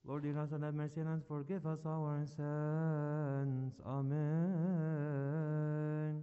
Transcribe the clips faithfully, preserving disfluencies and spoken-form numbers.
Lord, hear us and have mercy on us, forgive us our sins. Amen.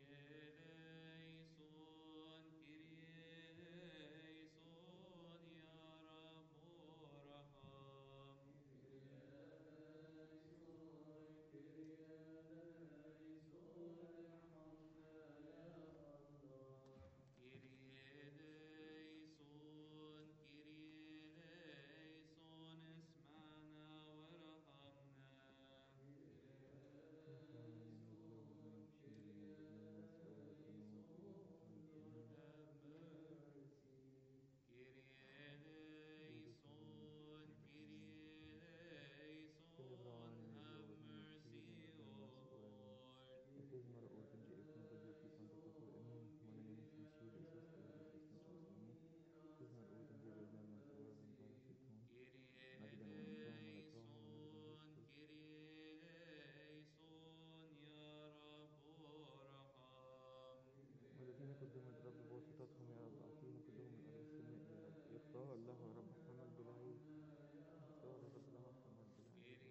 والذين قدموا الرب بواسطتهم يا رب أعطيهم كلهم من أرض السماء يا رب. يختار له يا رب حمل بلا عيب، يختار يا رب له حمل بلا عيب.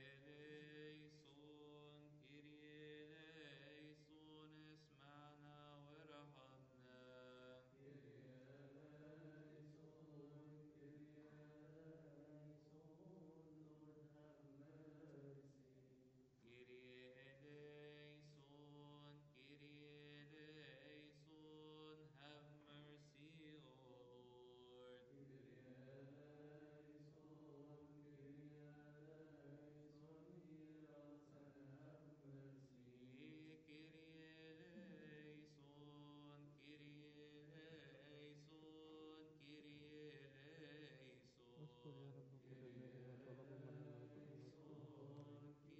اذكر يا رب كل الذين طلبوا من الرب أن يذكرهم.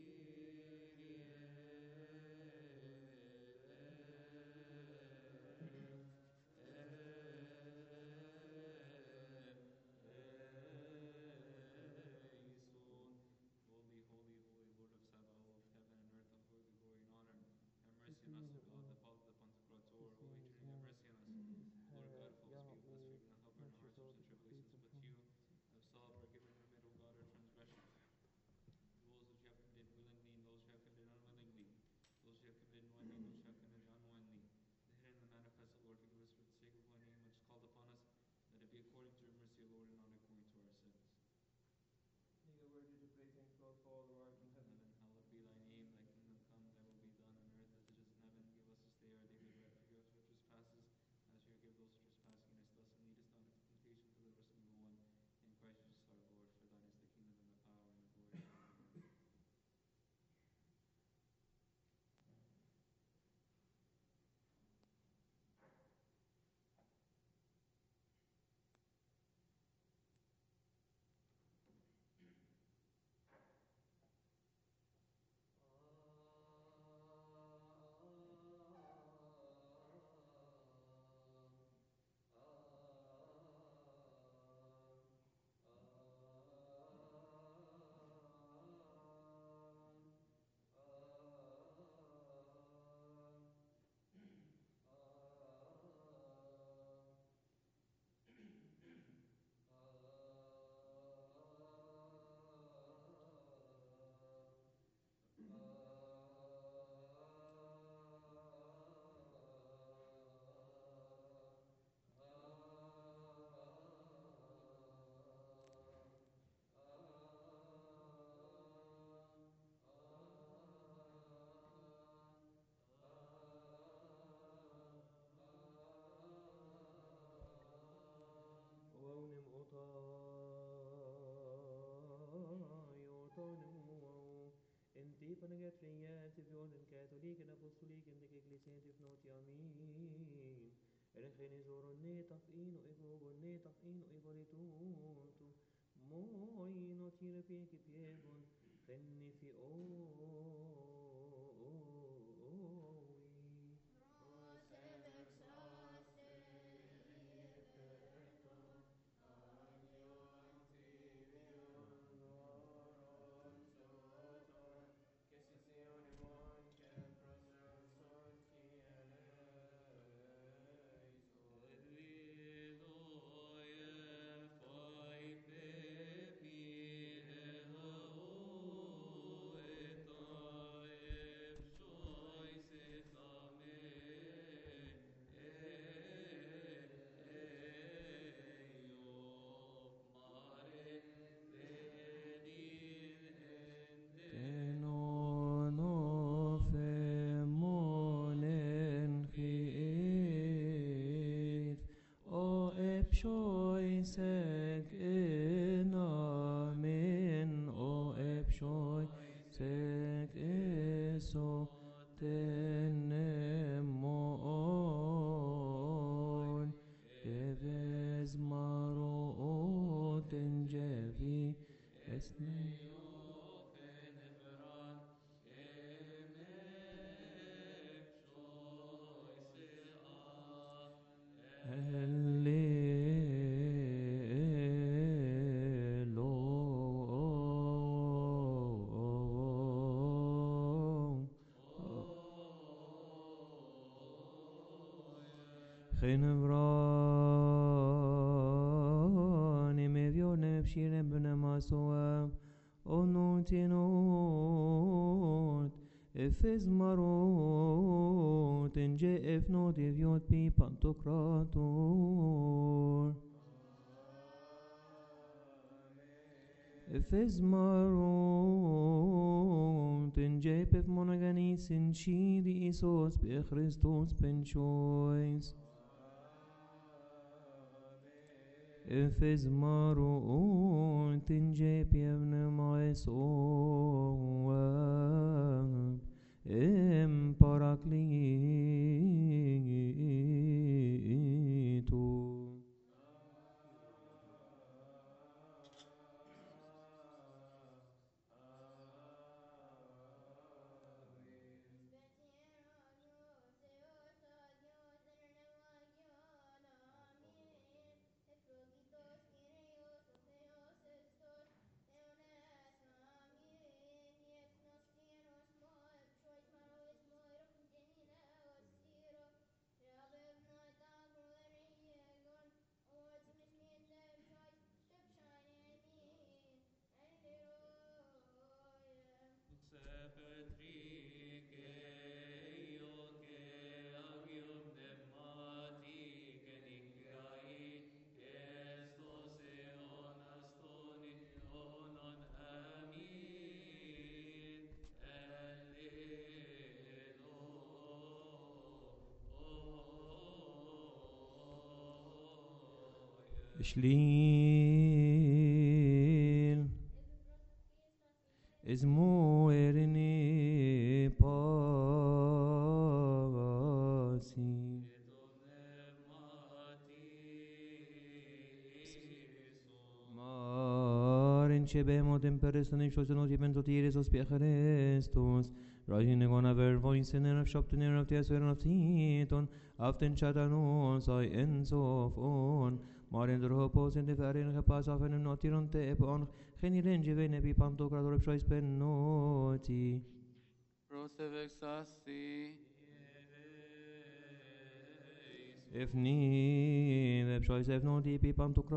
Holy, holy, holy, Lord of Sabaoth, heaven and earth afford the glory and honor. Have mercy on us, O God, the Father, the Pantocrator, Holy Trinity, have mercy on us. O Lord God, full of speed, bless, forgive, and help in our hearts, and tribulations, but you have solved, forgiven, and remitted, O God, our transgressions. Those which you have committed willingly, and those who have committed unwillingly, those who have committed knowingly, and those who have committed unknowingly. The hidden and the manifest, O Lord, forgive us for the sake of one name which is called upon us. Let it be according to your mercy, O Lord, and not according to our sins. Make a word to pray, thanks God for all the art in heaven. Heaven, hallowed be thy name, thy kingdom come, thy will be done on earth as it is in heaven. Give us this day our daily bread, forgive us our trespasses, as we forgive those who trespass against us, and lead us not into temptation, deliver us from evil one. In Christ Jesus our Lord, for thine is the kingdom and the power and the glory forever. Onim otai otonim inti panaget friet violen katholiken apostoliken de ecclesiant if not yamin. En geen zoron net af in o ego net af in o ego rituntu. Moi not hier peki piegon genni fi o. خنبراني مبيون بشير بنما سوا onotinoot efes marot enje efnot eviot pi pantokrator efes marot enje pef monaganis in chidi isos pe Christos penchois efes marot enje pievne mais oam em paraklitu Shliil Ismu erini pasi Marin shebemot imperesonim shosenot ibentotiris os Christus Rising on a ver voice in of shop to near of the aswer of Titon Aften chatanos I ends of on Marin der hopos in the verin gepas af en notiron te epon Geniren jevene bi pantocrator choice penoti Prosevexasti If ni the choice have no deep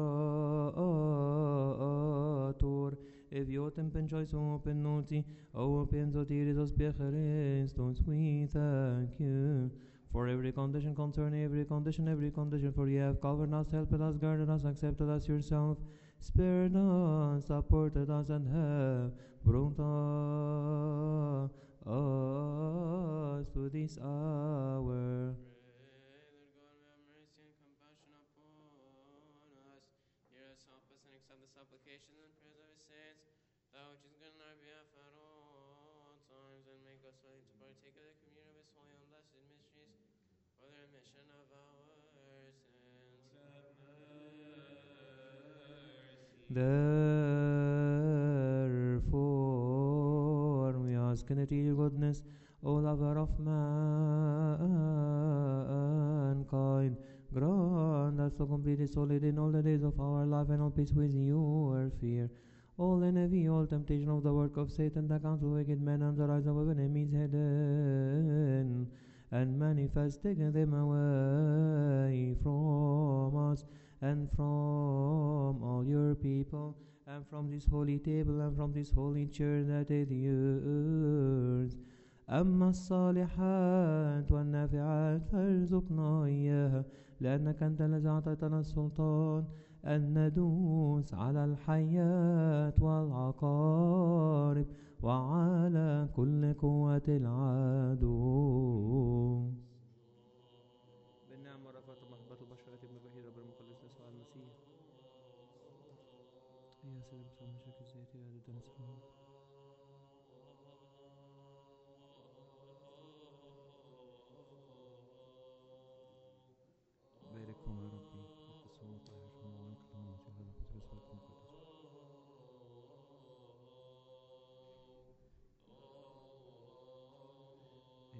pantocrator if yotem pen choice open noti open zotiris Christus we thank you for every condition concerning every condition every condition for you have covered us helped us guarded us accepted us yourself spared us supported us and have brought us to this hour. Supplication and prayers of his saints, thou which is good in our behalf at all times, and make us willing to partake of the communion of his holy and blessed mysteries for the remission of our sins. Therefore, we ask in your goodness, O lover of mankind, grant us to complete solid in all the days of our life and all peace with your fear. All envy, all temptation of the work of Satan, the counsel of wicked men, and the rise of enemies hidden, and manifesting them away from us, and from all your people, and from this holy table, and from this holy church that is yours. أما الصالحات والنافعات فارزقنا إياها لأنك أنت الذي أعطيتنا السلطان أن ندوس على الحيات والعقارب وعلى كل قوة العدو. بالنعم ورفعت محبة بشرة ابن الوحيد رب المخلص يسوع المسيح. يا سيدي بصوم شكل زيتي هذا تنسفه. باركهم يا ربي قدسهم وطهرهم وعنك لهم وسيح هذا القدس والقدس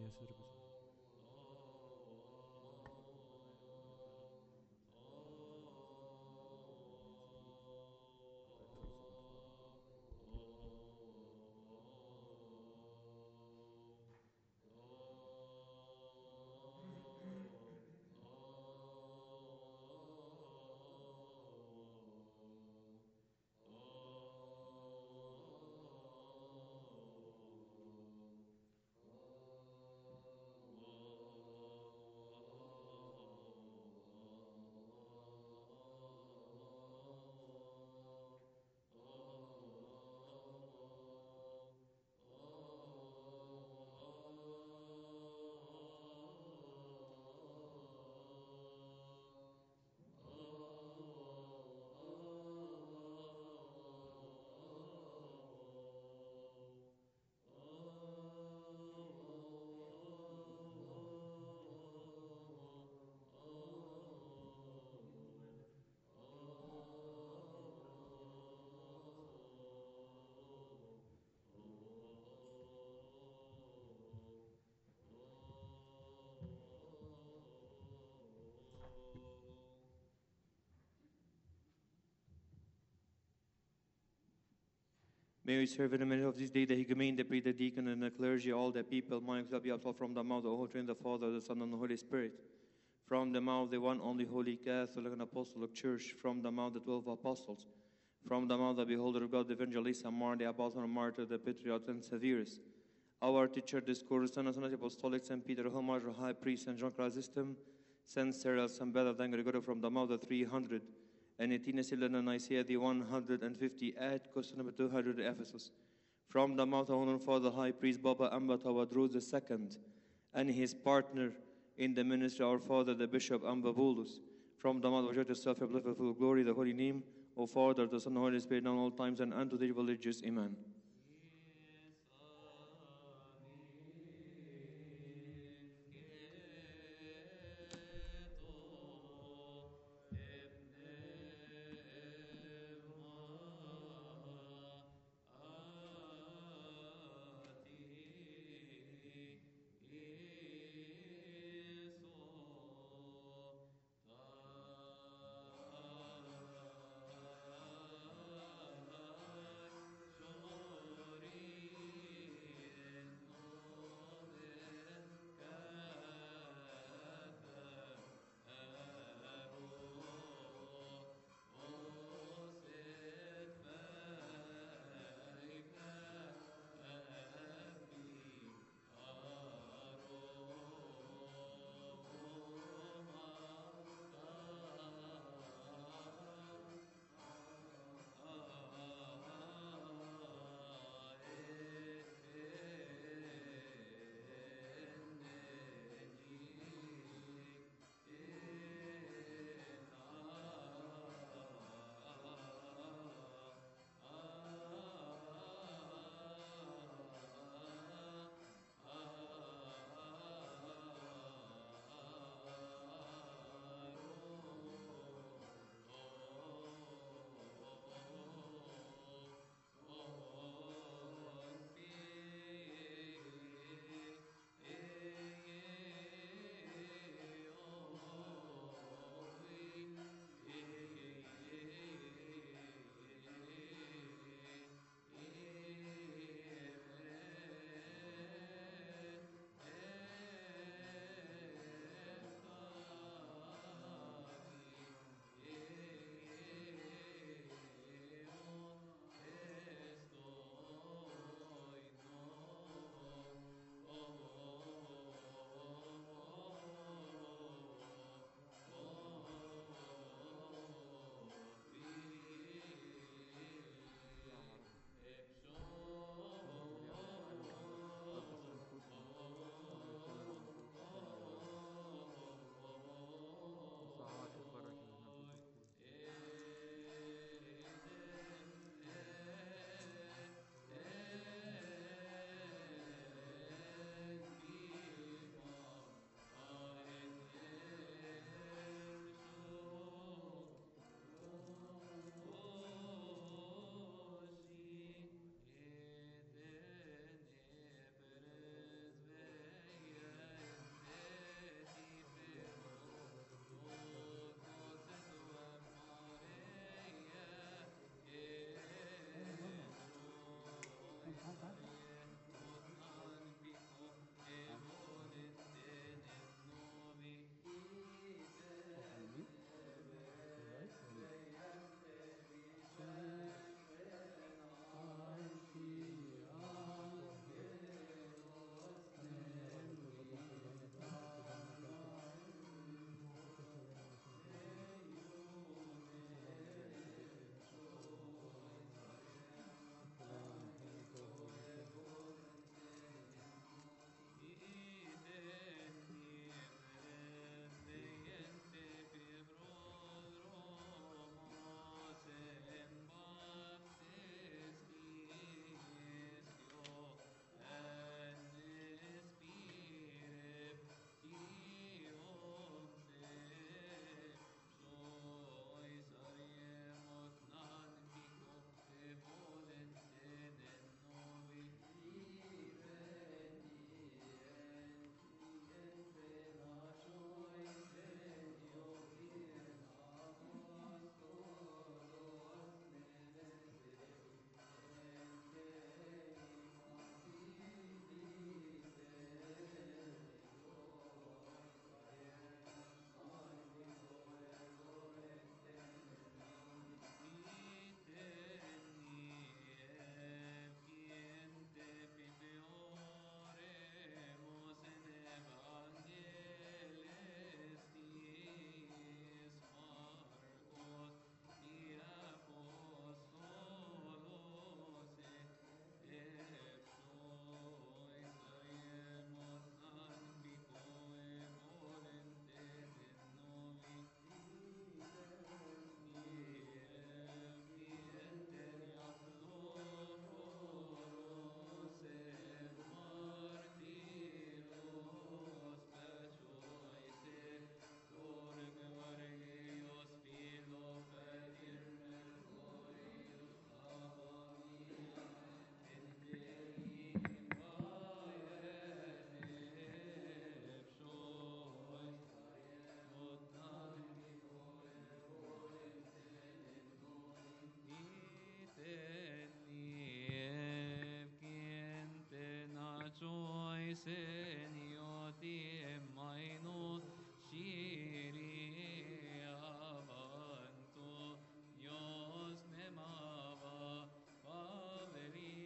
May we serve in the minute of this day, the Higumene, the priest, the deacon, and the clergy, all the people, minds will be absolved from the mouth of the whole Trinity, the Father, the Son, and the Holy Spirit. From the mouth of the one only holy Catholic and Apostolic Church, from the mouth of the twelve apostles, from the mouth of the beholder of God, the evangelist, Amar, the apostle, and martyr, the patriarch, and Severus. Our teacher, discourse, and Son, Apostolic, Saint Peter, Homage, High Priest, and John Chrysostom, Saint Cyril, Saint Beda, Saint Gregory, from the mouth of three hundred. And eighteen Syllana Nicaea, the one hundred fifty-eight, question number two hundred, Ephesus. From the mouth of Honor Father, High Priest, Baba Amba Tawadros the second, and his partner in the ministry, our Father, the Bishop Ambabulus. From the mouth of Church itself, your full glory, the holy name, O Father, the Son, and the Holy Spirit, now all times, and unto the religious. Amen. Seniotim maino shiria vanto Dios nemava paveri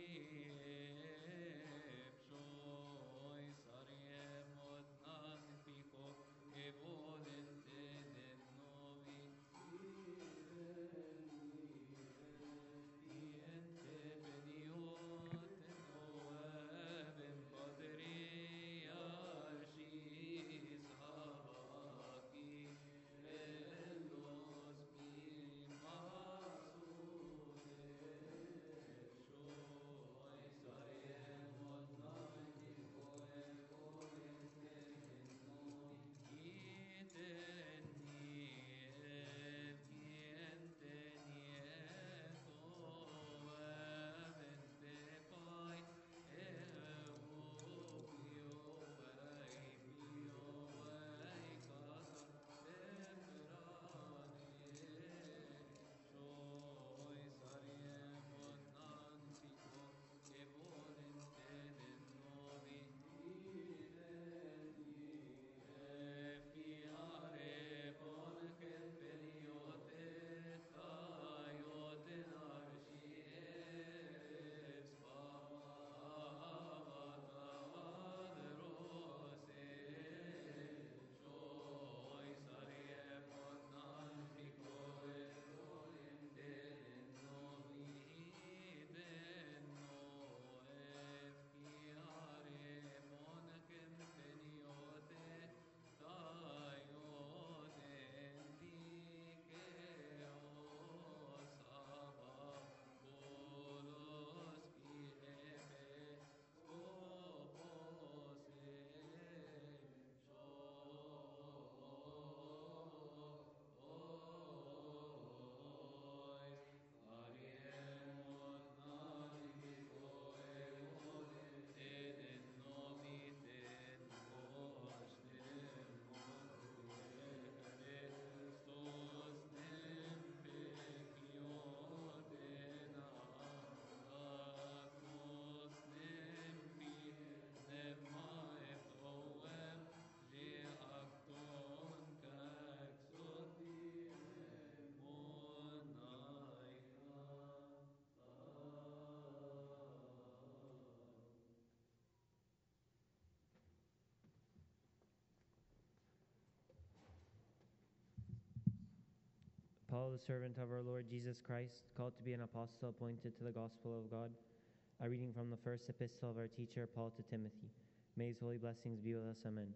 pshoi sariemot nan pico e volente den novi niente beniot noem padri archis havaki elos Paul, the servant of our Lord Jesus Christ, called to be an apostle appointed to the gospel of God. A reading from the first epistle of our teacher, Paul, to Timothy. May his holy blessings be with us. Amen.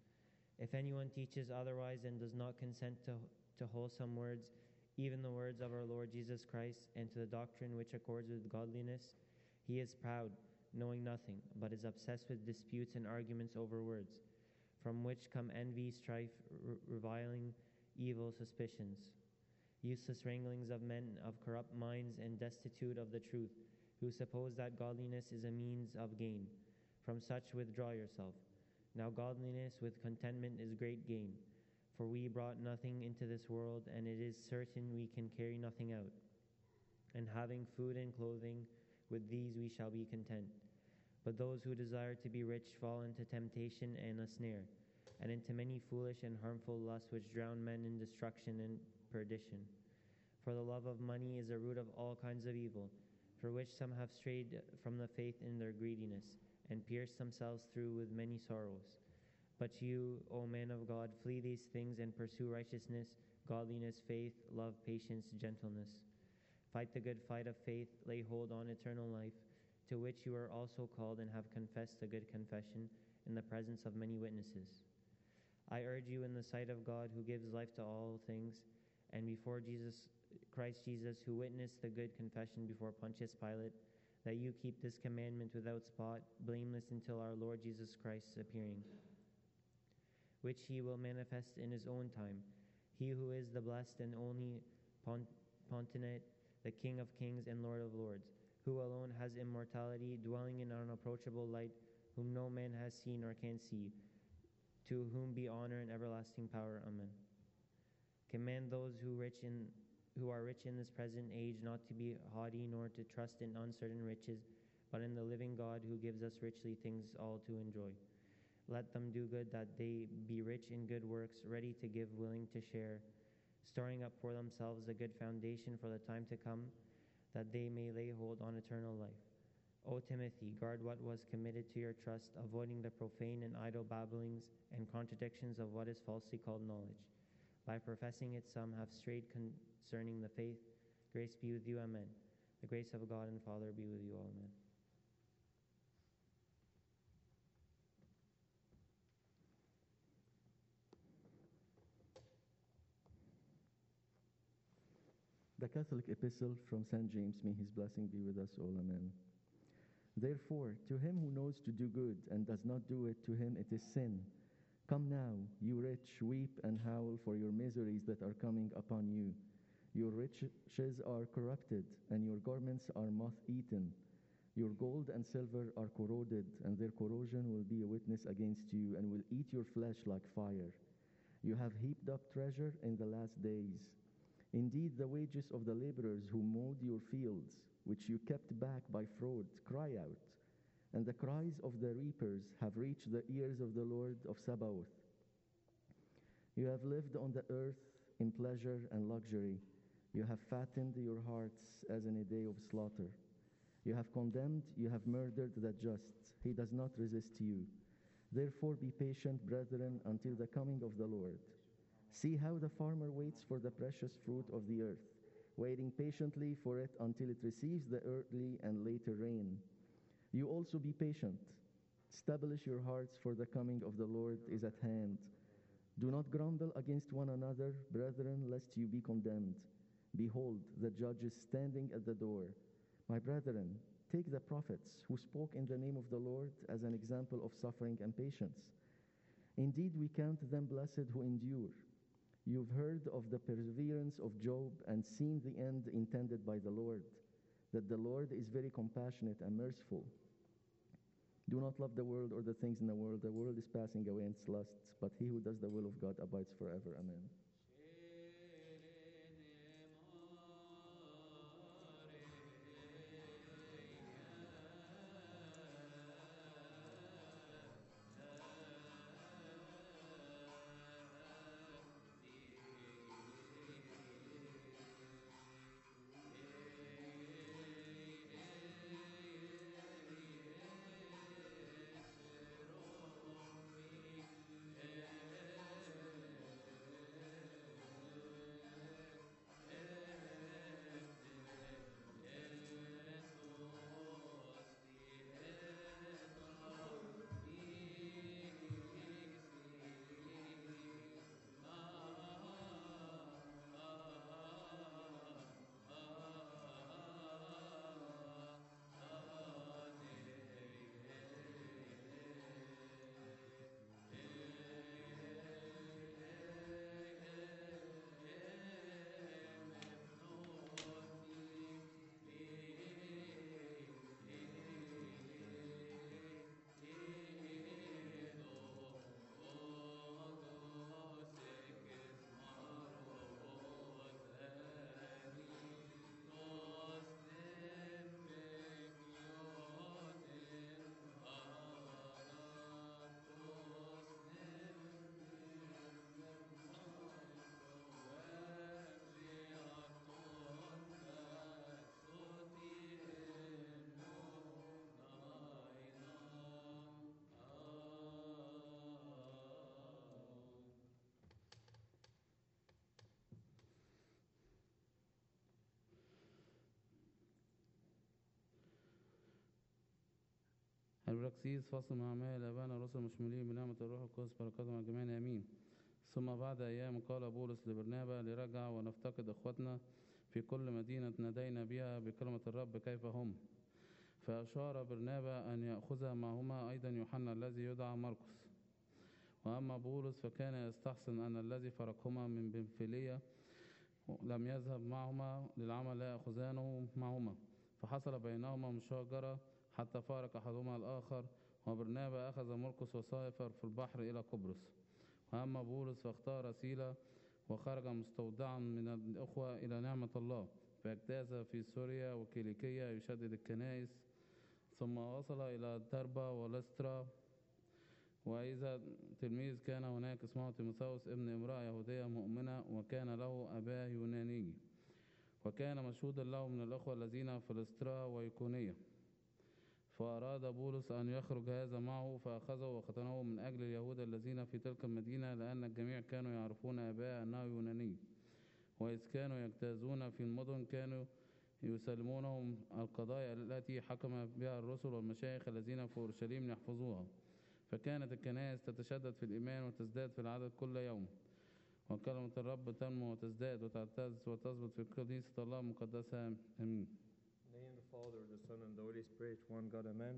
If anyone teaches otherwise and does not consent to, to wholesome words, even the words of our Lord Jesus Christ, and to the doctrine which accords with godliness, he is proud, knowing nothing, but is obsessed with disputes and arguments over words, from which come envy, strife, r- reviling, evil suspicions, useless wranglings of men of corrupt minds and destitute of the truth, who suppose that godliness is a means of gain. From such withdraw yourself. Now godliness with contentment is great gain, for we brought nothing into this world, and it is certain we can carry nothing out. And having food and clothing, with these we shall be content. But those who desire to be rich fall into temptation and a snare, and into many foolish and harmful lusts which drown men in destruction and perdition. For the love of money is a root of all kinds of evil, for which some have strayed from the faith in their greediness, and pierced themselves through with many sorrows. But you, O man of God, flee these things and pursue righteousness, godliness, faith, love, patience, gentleness. Fight the good fight of faith, lay hold on eternal life, to which you are also called and have confessed a good confession in the presence of many witnesses. I urge you in the sight of God, who gives life to all things, and before Jesus Christ Jesus, who witnessed the good confession before Pontius Pilate, that you keep this commandment without spot, blameless until our Lord Jesus Christ's appearing, which he will manifest in his own time. He who is the blessed and only Pont- Pontinate, the King of kings and Lord of lords, who alone has immortality, dwelling in unapproachable light, whom no man has seen or can see, to whom be honor and everlasting power. Amen. Command those who rich in who are rich in this present age not to be haughty, nor to trust in uncertain riches, but in the living God who gives us richly things all to enjoy. Let them do good, that they be rich in good works, ready to give, willing to share, storing up for themselves a good foundation for the time to come, that they may lay hold on eternal life. O Timothy, guard what was committed to your trust, avoiding the profane and idle babblings and contradictions of what is falsely called knowledge. By professing it, some have strayed concerning the faith. Grace be with you, amen. The grace of God and Father be with you all, amen. The Catholic Epistle from Saint James, may his blessing be with us all, amen. Therefore, to him who knows to do good and does not do it, to him it is sin. Come now, you rich, weep and howl for your miseries that are coming upon you. Your riches are corrupted, and your garments are moth-eaten. Your gold and silver are corroded, and their corrosion will be a witness against you, and will eat your flesh like fire. You have heaped up treasure in the last days. Indeed, the wages of the laborers who mowed your fields, which you kept back by fraud, cry out, and the cries of the reapers have reached the ears of the Lord of Sabaoth. You have lived on the earth in pleasure and luxury. You have fattened your hearts as in a day of slaughter. You have condemned, you have murdered the just. He does not resist you. Therefore be patient, brethren, until the coming of the Lord. See how the farmer waits for the precious fruit of the earth, waiting patiently for it until it receives the early and later rain. You also be patient. Establish your hearts, for the coming of the Lord is at hand. Do not grumble against one another, brethren, lest you be condemned. Behold, the judge is standing at the door. My brethren, take the prophets who spoke in the name of the Lord as an example of suffering and patience. Indeed, we count them blessed who endure. You've heard of the perseverance of Job and seen the end intended by the Lord, that the Lord is very compassionate and merciful. Do not love the world or the things in the world. The world is passing away in its lusts, but he who does the will of God abides forever. Amen. البراكسيس فصل مع أعمال أبانا الرسل مشمولين بنعمة الروح القدس بركاته مع جميعنا آمين. ثم بعد أيام قال بولس لبرنابا لرجع ونفتقد أخوتنا في كل مدينة نادينا بها بكلمة الرب كيف هم. فأشار برنابا أن يأخذ معهما أيضا يوحنا الذي يدعى مرقس. وأما بولس فكان يستحسن أن الذي فرقهما من بنفيلية لم يذهب معهما للعمل لا يأخذانه معهما. فحصل بينهما مشاجرة حتى فارق أحدهما الآخر، وبرنابا أخذ مرقس وسافر في البحر إلى قبرص. وأما بولس فاختار سيلا وخرج مستودعا من الأخوة إلى نعمة الله، فاجتاز في سوريا وكيليكية يشدد الكنائس. ثم وصل إلى دربة ولسترا. وإذا تلميذ كان هناك اسمه تيموثاوس ابن امرأة يهودية مؤمنة، وكان له أباه يوناني، وكان مشهودا له من الأخوة الذين في لسترا وإيقونية. فأراد بولس أن يخرج هذا معه، فأخذه وختنه من أجل اليهود الذين في تلك المدينة، لأن الجميع كانوا يعرفون أباه أنه يوناني. وإذ كانوا يجتازون في المدن كانوا يسلمونهم القضايا التي حكم بها الرسل والمشايخ الذين في أورشليم يحفظوها. فكانت الكنائس تتشدد في الإيمان وتزداد في العدد كل يوم، وكلمة الرب تنمو وتزداد وتعتز وتثبت في كنيسة الله المقدسة. آمين. In the name of the Father, the Son, and the Holy Spirit, one God, amen.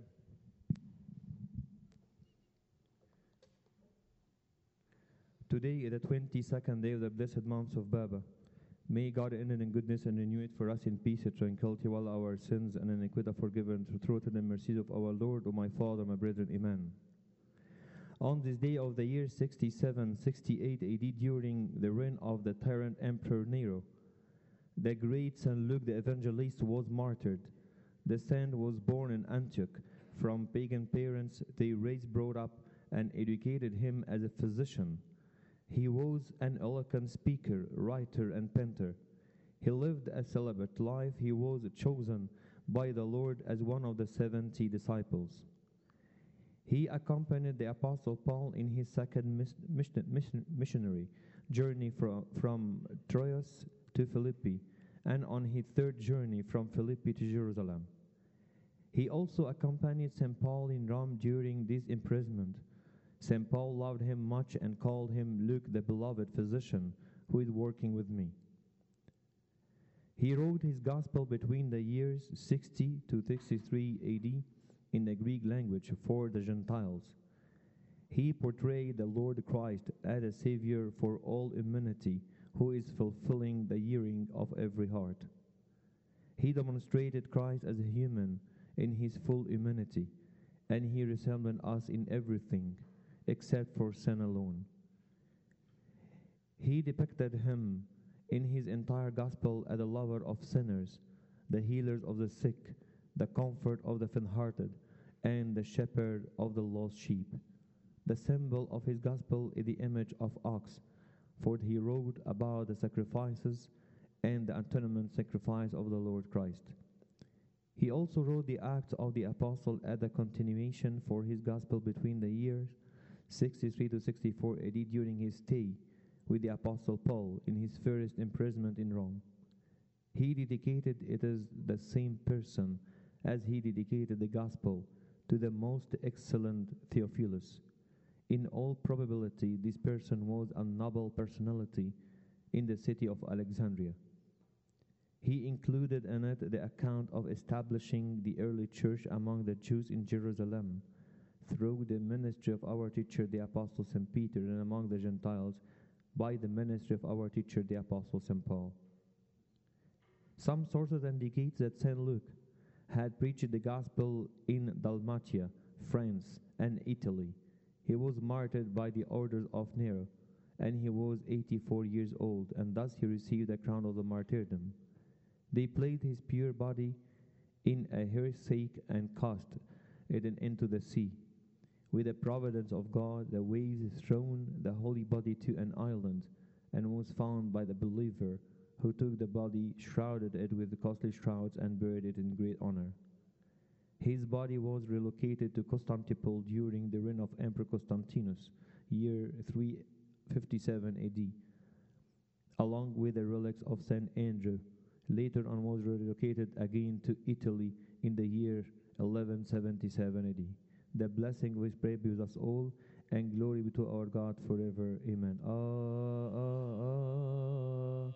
Today is the twenty-second day of the blessed month of Baba. May God enter in goodness and renew it for us in peace and tranquility, while our sins and iniquity are forgiven through the mercies of our Lord, O my Father, my brethren, amen. On this day of the year sixty-seven sixty-eight A D, during the reign of the tyrant Emperor Nero, the great Saint Luke the Evangelist was martyred. The saint was born in Antioch. From pagan parents, they raised, brought up, and educated him as a physician. He was an eloquent speaker, writer, and painter. He lived a celibate life. He was chosen by the Lord as one of the seventy disciples. He accompanied the Apostle Paul in his second mis- mission- mission- missionary journey from, from Troas to Philippi, and on his third journey from Philippi to Jerusalem. He also accompanied Saint Paul in Rome during this imprisonment. Saint Paul loved him much and called him Luke, the beloved physician, who is working with me. He wrote his gospel between the years sixty to sixty-three A D in the Greek language for the Gentiles. He portrayed the Lord Christ as a Savior for all humanity, who is fulfilling the yearning of every heart. He demonstrated Christ as a human in his full humanity, and he resembled us in everything except for sin alone. He depicted him in his entire gospel as a lover of sinners, the healers of the sick, the comfort of the faint-hearted, and the shepherd of the lost sheep. The symbol of his gospel is the image of ox, for he wrote about the sacrifices and the atonement sacrifice of the Lord Christ. He also wrote the Acts of the Apostle as a continuation for his gospel between the years sixty-three to sixty-four A D during his stay with the Apostle Paul in his first imprisonment in Rome. He dedicated it as the same person as he dedicated the gospel to the most excellent Theophilus. In all probability, this person was a noble personality in the city of Alexandria. He included in it the account of establishing the early church among the Jews in Jerusalem through the ministry of our teacher, the Apostle Saint Peter, and among the Gentiles by the ministry of our teacher, the Apostle Saint Paul. Some sources indicate that Saint Luke had preached the gospel in Dalmatia, France, and Italy. He was martyred by the orders of Nero, and he was eighty-four years old, and thus he received the crown of the martyrdom. They placed his pure body in a hearse and cast it into the sea. With the providence of God, the waves thrown the holy body to an island, and was found by the believer, who took the body, shrouded it with costly shrouds, and buried it in great honor. His body was relocated to Constantinople during the reign of Emperor Constantinus, year three fifty-seven A D, along with the relics of Saint Andrew. Later on was relocated again to Italy in the year eleven seventy-seven A D. The blessing which pray be with us all, and glory be to our God forever. Amen. Ah, ah, ah.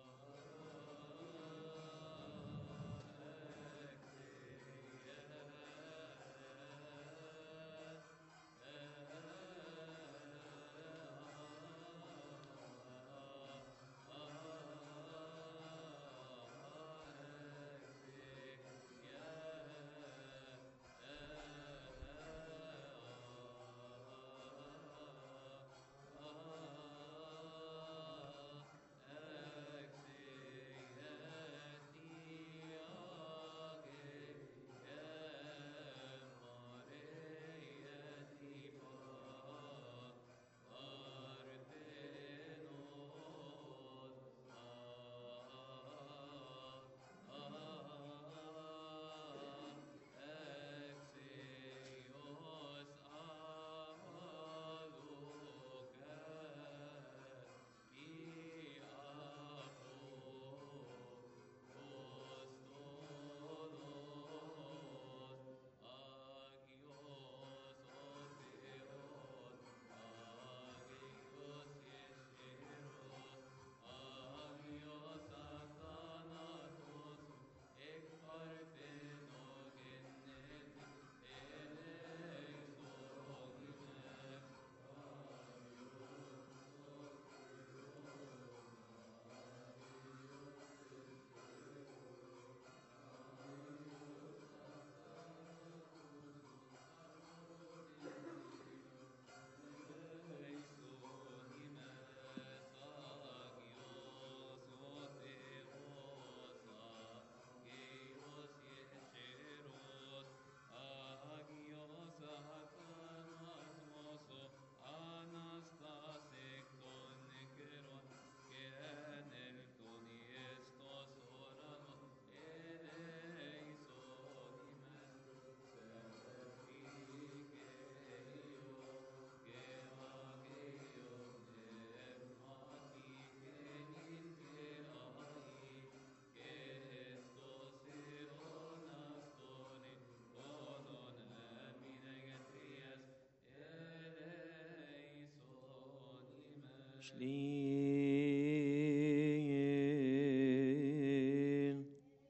Shlin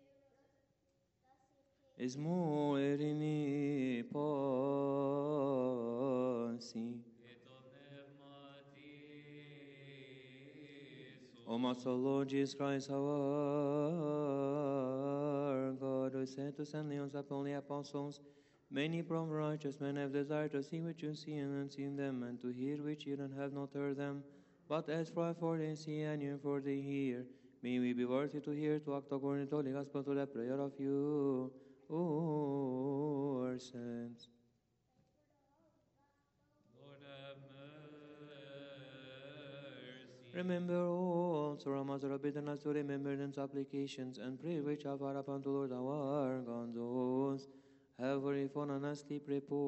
Ismo erini pasi O my soul, Lord Jesus Christ, our God, who sent to send Leons upon the apostles, many from righteous men have desired to see what you see and unseen them, and to hear which you don't have not heard them. But as for for they see and hear for they hear, may we be worthy to hear, to act according to the Holy Gospel, to the prayer of you, our saints. Lord have mercy. Remember also our Mother of bitterness to remember them supplications and pray which have our upon the Lord our God, those have very fun and asleep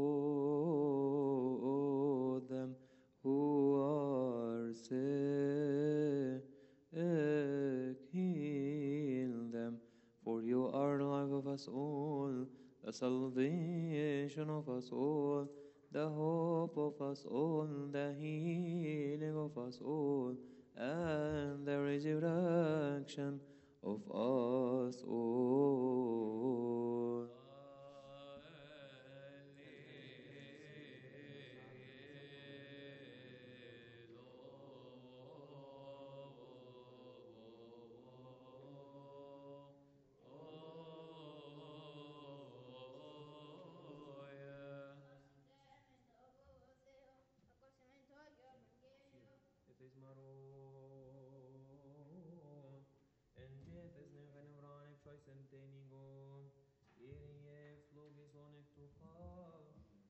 repose them who are sick, heal them. For you are the life of us all, the salvation of us all, the hope of us all, the healing of us all, and the resurrection of us all. Es maron en jefes ne genevran ek choice en tenigo irie flugis on ek tu fal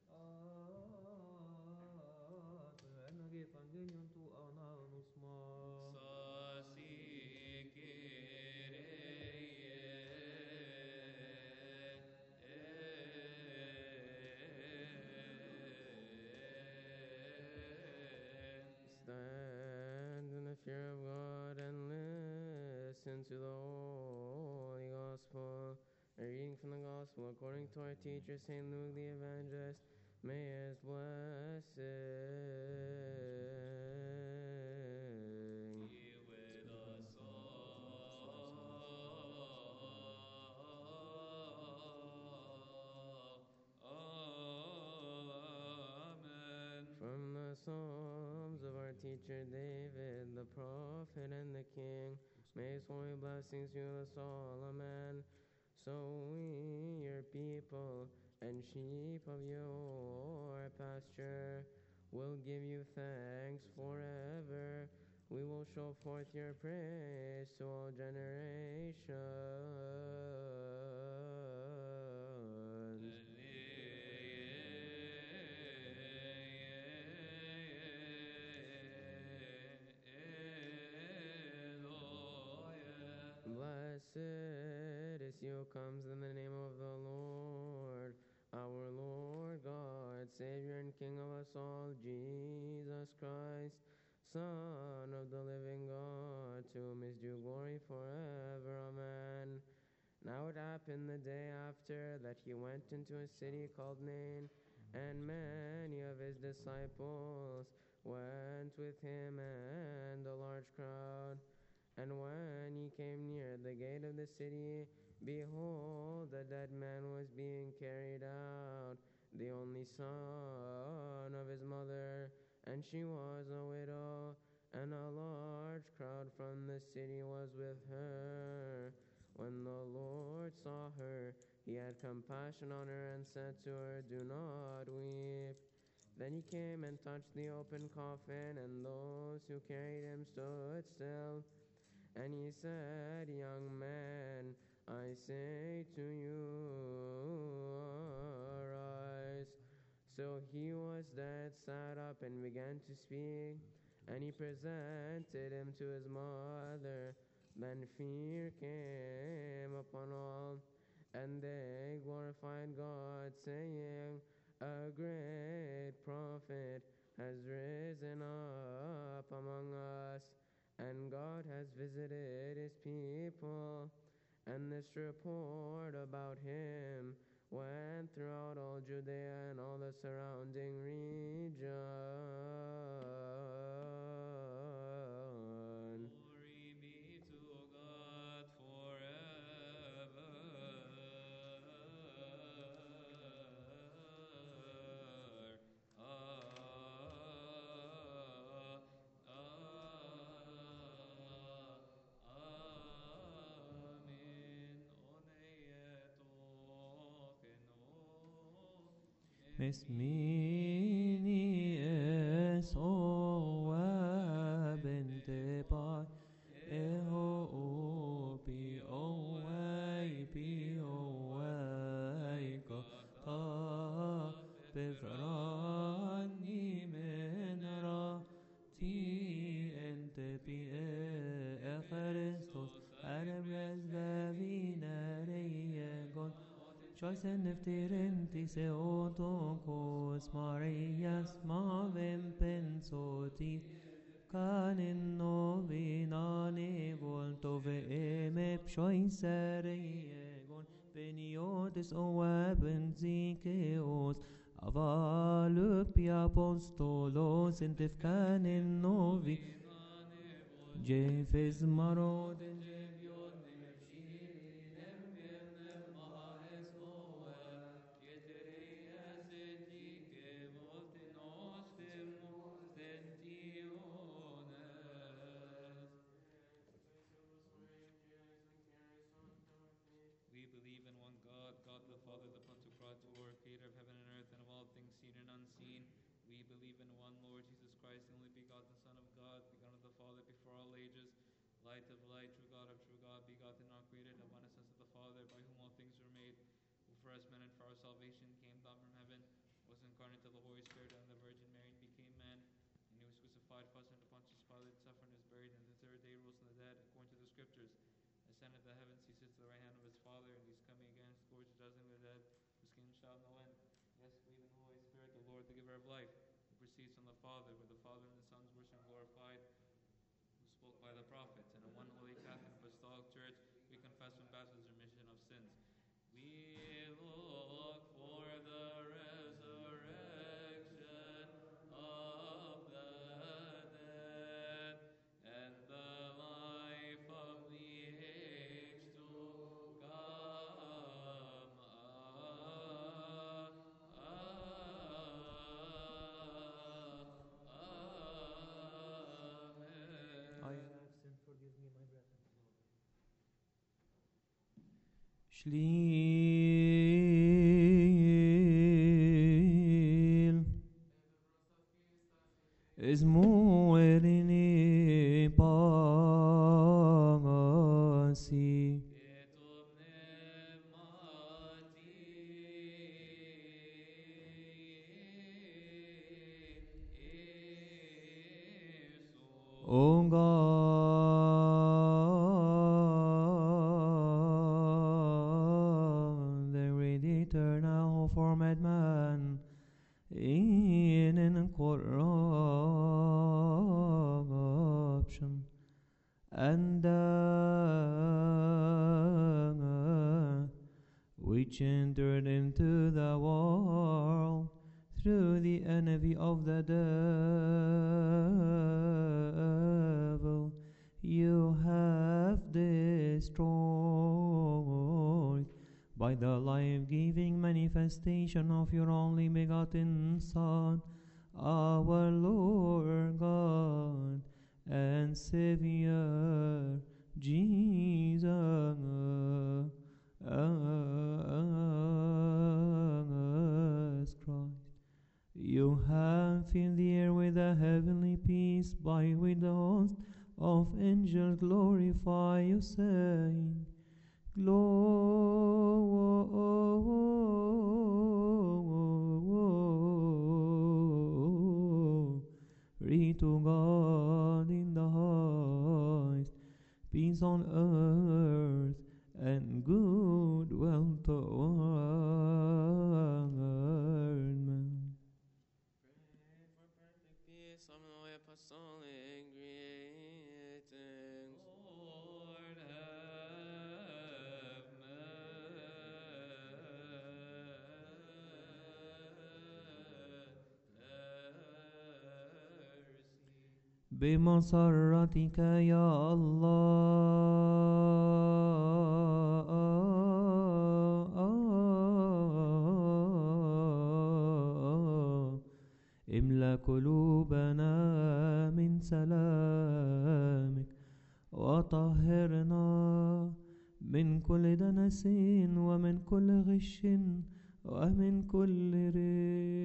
at en evangelion tu ananus ma Stand in the fear of God and listen to the Holy Gospel. A reading from the Gospel according to our teacher, Saint Luke the Evangelist. May his blessing Be with us all. Amen. from the Psalms of our teacher David, the prophet and the king. May his holy blessings be with us all. Amen. So we, your people and sheep of your pasture, will give you thanks forever. We will show forth your praise to all generations. Blessed is he who comes in the name of the Lord, our Lord God, Savior and King of us all, Jesus Christ, Son of the living God, to whom is due glory forever. Amen. Now it happened the day after that he went into a city called Nain, and many of his disciples went with him, and a large crowd. And when he came near the gate of the city, behold, a dead man was being carried out, the only son of his mother, and she was a widow, and a large crowd from the city was with her. When the Lord saw her, he had compassion on her and said to her, "Do not weep." Then he came and touched the open coffin, and those who carried him stood still. And he said, "Young man, I say to you, arise." So he was dead, sat up, and began to speak. And he presented him to his mother. Then fear came upon all, and they glorified God, saying, "A great prophet has risen up among us, and God has visited his people." And this report about him went throughout all Judea and all the surrounding regions. مسميني اسو بنت باي اهو بي اوي بي اوي قطا بفراني من راتي انت بي اخرستوس اربز بابينا ريقون شايسن نفترنتي سيوتوكوس مارياس ما vem pensoti canin novinani volto veeme pshoiseregon veniotis oabenzikeos avaluk pi apostolos intif canin novi jefes marodin We believe in one God, God the Father, the Pantocrator, creator of heaven and earth and of all things seen and unseen. We believe in one Lord Jesus Christ, the only begotten Son of God, begotten of the Father before all ages, light of light, true God of true God, begotten, not created, of one essence of the Father, by whom all things were made, who for us men and for our salvation came down from heaven, was incarnate of the Holy Spirit and the Virgin Mary, and became man, and he was crucified for us under Pontius Pilate, suffered and was buried, and the third day rose from the dead, according to the Scriptures. Ascended to the heavens, he sits at the right hand of his Father, and he's coming again to scourge the just and the dead, whose kingdom shall have no end. Yes, believe in the Holy Spirit, the Lord, the giver of life, who proceeds from the Father, where the Father and the Son is worshipped and glorified, who spoke by the prophets. And in one holy Catholic Apostolic Church, we confess from baptism remission of sins. We look for the resurrection of the dead and the life of the age to come. I have sinned, forgive me, my brethren. Şlil izmuerini pagasi O God, the great eternal who formed man in incorruption, and uh, which entered into the world through the envy of the devil, you have destroyed by the life-giving manifestation of your only begotten Son, our Lord God and Savior, Jesus Christ. You have filled the air with a heavenly peace, by which the host of angels glorify you, saying, Glory to God in the highest, peace on earth, and goodwill toward men. Pray for perfect peace, some of the way apostolic greetings. Lord, have mercy. بمسرتك يا الله املأ قلوبنا من سلامك وطهرنا من كل دنس ومن كل غش ومن كل ريب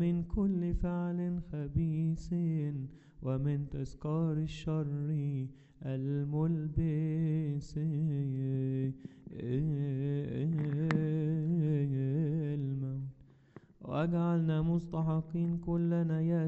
ومن كل فعل خبيث ومن تذكار الشر الملبس الموت واجعلنا مستحقين كلنا يا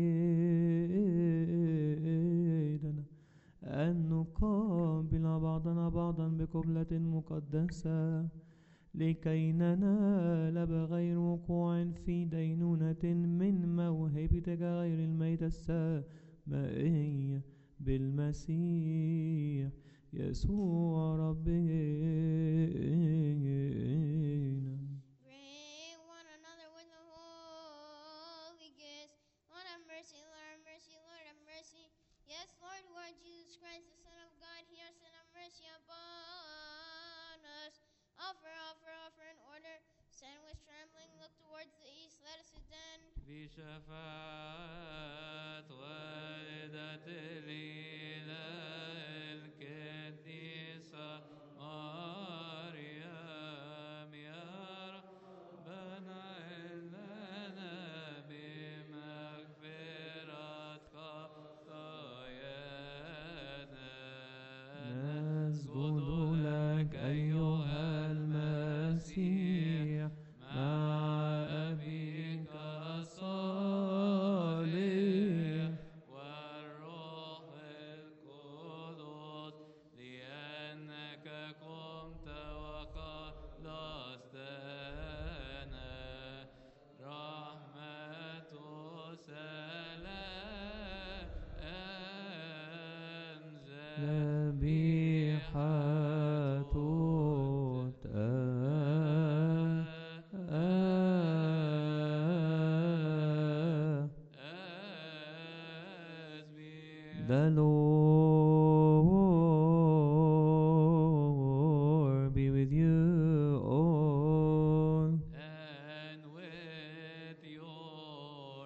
سيدنا أن نقابل بعضنا بعضا بقبلة مقدسة لكي ننال بغير وقوع في دينونة من موهبتك غير الميتة السمائية بالمسيح يسوع ربنا. Pray one another with the Holy Ghost. Lord have mercy, Lord have mercy, Lord have mercy. Yes, Lord, Lord Jesus Christ, the Son of God, hear us and have mercy upon us. Offer, offer, offer in order. Stand with trembling, look towards the east, let us attend. بشفاعة والدة الإله القديسة مريم يا ربنا إننا بمغفرة خطايانا نسجد لك أيها المسيح مع أبيك الصالح والروح القدس لأنك قمت وخلصتنا رحمة سلام ذبيحة The Lord be with you all. and with your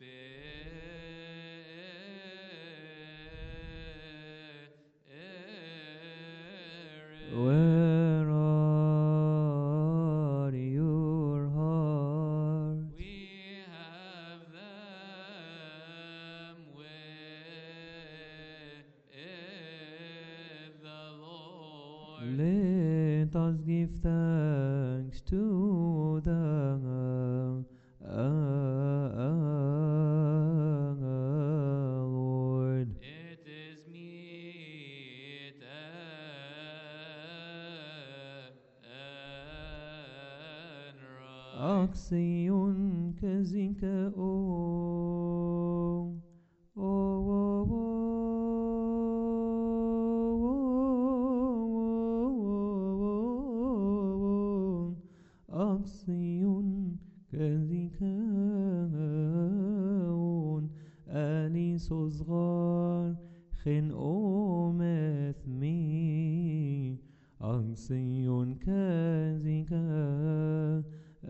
spirit. Where are your hearts? We have them with the Lord. Let us give thanks to the uh, Lord. It is meet and right. Axion كذكاء أقصي كذكاء آنيس صغار خنقو مثمي أقصي كذكاء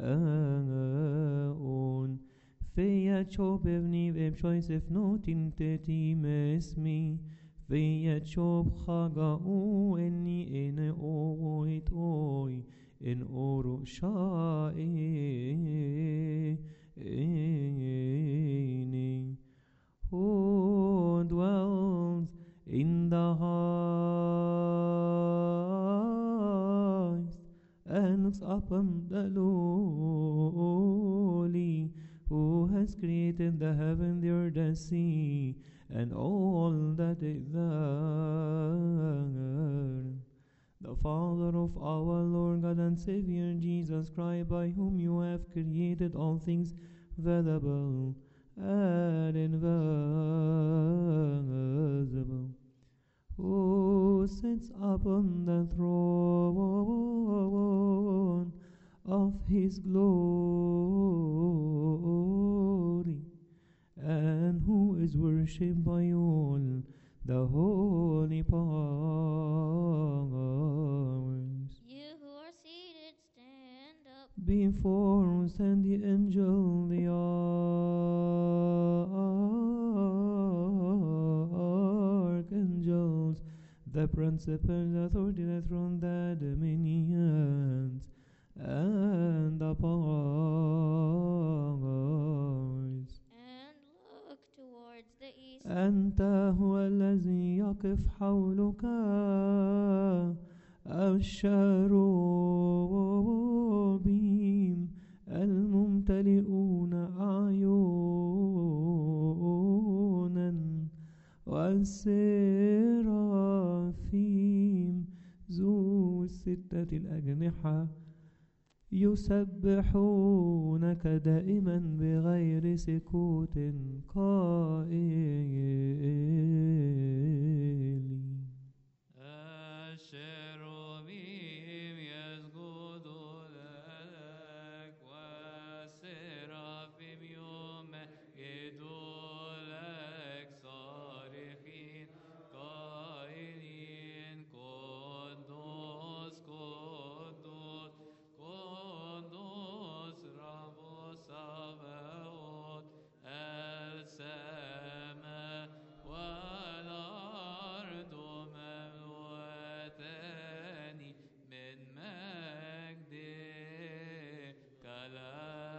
فيا تشوب ابني بشويس فنوتين تتي مسمي فيا تشوب خاقاو إني إن أويت أوي in Urushaini, who dwells in the heights and looks upon the lowly, who has created the heaven, the earth, the sea, and all that is there. The Father of our Lord God and Savior Jesus Christ, by whom you have created all things visible and invisible, who sits upon the throne of his glory, and who is worshipped by all the holy powers. You who are seated, stand up. Before stand the angel, the archangels, the principles, the authority, the throne, the dominions, and the powers. يقف حولك الشروبيم الممتلئون أعينا والسرافيم ذو الستة الأجنحة يسبحونك دائما بغير سكوت قائلين الشروبيم يسجدون لك والسرافيم يمجدون لك صارخين قائلين قدوس قدوس قدوس رب السماوات السماء والأرض مملوءتان من مجدك لا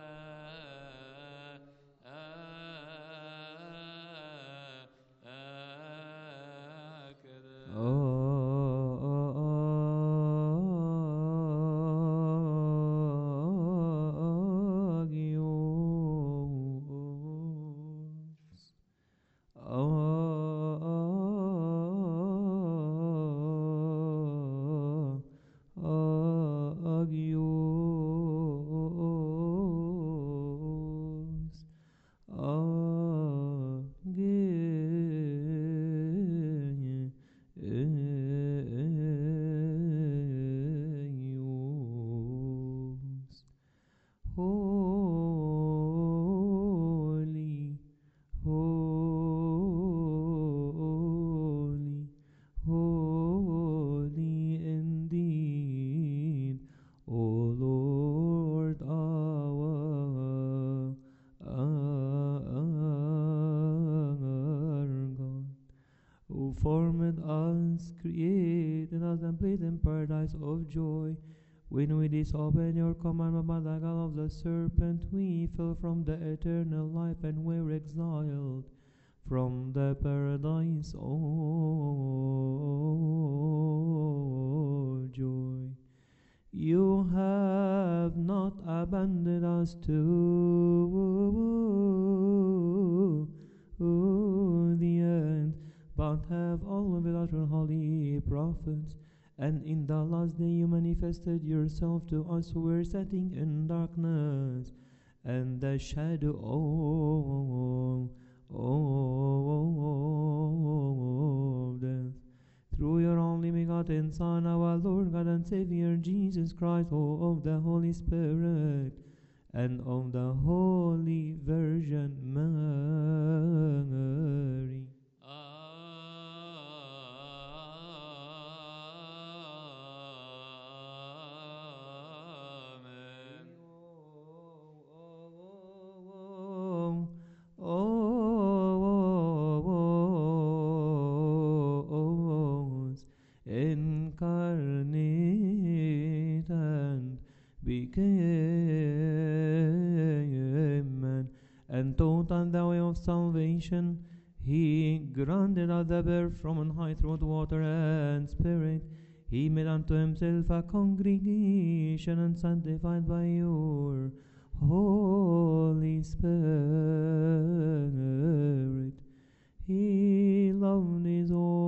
هكذا Holy, holy, holy indeed, O Lord our, our God, who formed us, created us, and placed in paradise of joy. When we disobeyed your commandment by the guile of the serpent, we fell from the eternal life and were exiled from the paradise of joy. You have not abandoned us to the end, but have always with your holy prophets. And in the last day you manifested yourself to us who were sitting in darkness and the shadow of, of death. Through your only begotten Son, our Lord God and Savior Jesus Christ, who of the Holy Spirit and of the Holy Virgin Mary. Incarnate and became man, and taught us the way of salvation. He granted us the birth from on high through water and spirit. He made unto himself a congregation and sanctified by your Holy Spirit. He loved his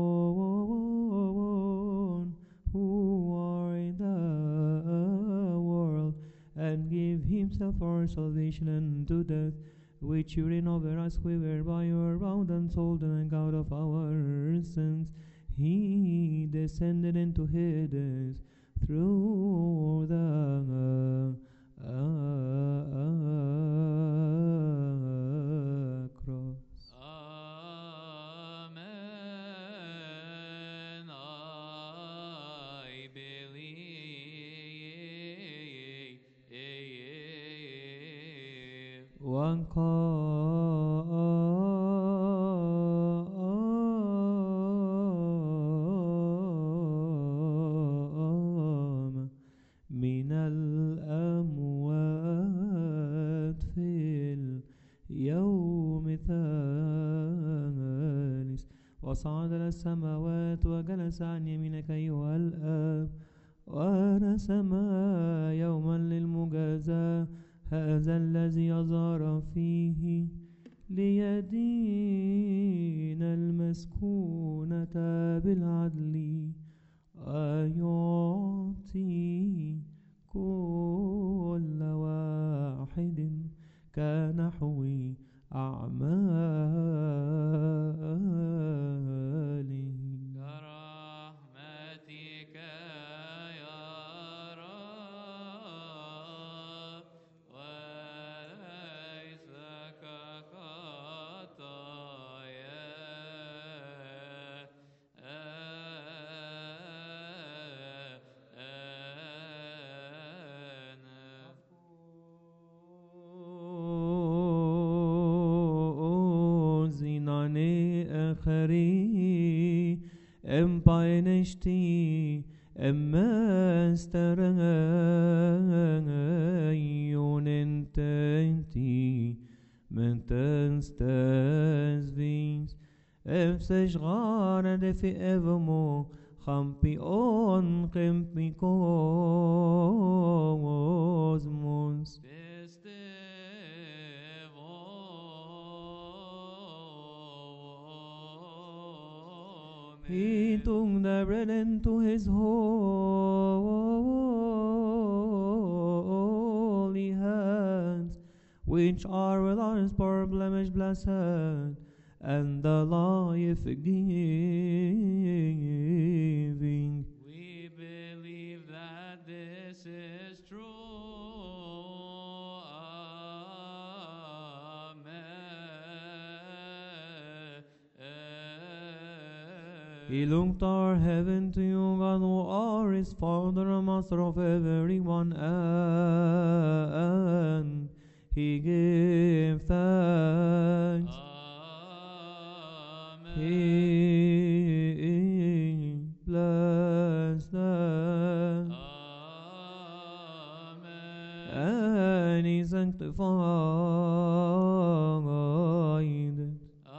own who are in the world, and gave himself for our salvation unto death, which you reign over us, we were by your bound and sold and out of our sins. He descended into Hades through the uh, uh, cross. Amen. I believe. One قام من الأموات في اليوم الثالث وصعد إلى السماوات وجلس عن يمينك أيها الآب ورسم يوما للمجازاة هذا الذي يظهر فيه ليدين المسكونة بالعدل ويعطي كل واحد كنحو أعماله. كرحمتك يا رب وليس خري ام باينشتي اما استرغيون انتنتي من تنستزفينز افسش غارد في افمو خمبي اون قمبي كوزمونس He took the bread into his holy hands, which are without spot, blemish, blessed, and the life giving. We believe that this is true. He looked our heaven to you, God, who are his Father and Master of everyone, and he gave thanks. Amen. He blessed them. Amen. And he sanctified it.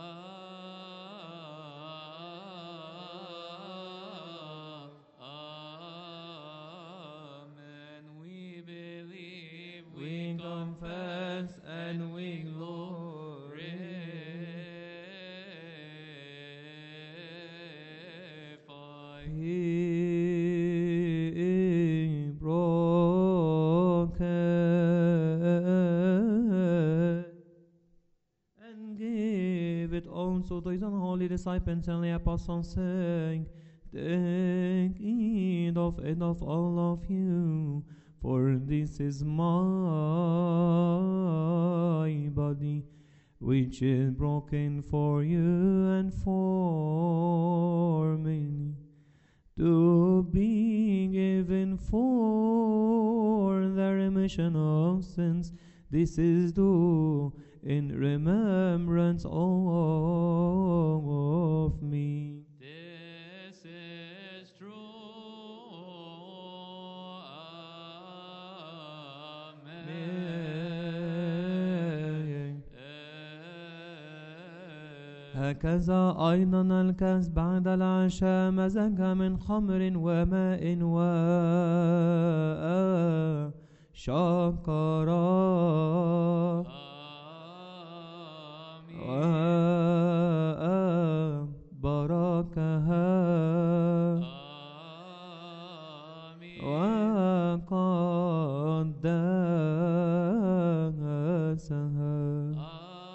So to his unholy disciples and the apostles saying, take heed of it of all of you, for this is my body, which is broken for you and for many, to be given for the remission of sins. This is due in remembrance of me. This is true. Amen. هكذا أيضا الكاس بعد العشاء مزج من خمر وماء وشكرا وبركها وقدسها.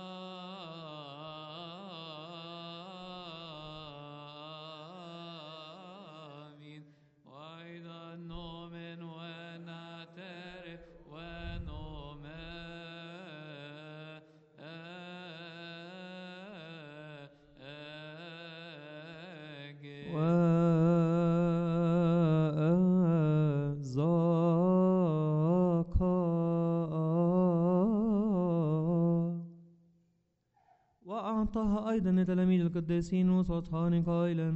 وأعطاها أيضا لتلاميذ القديسين وسطهان قائلا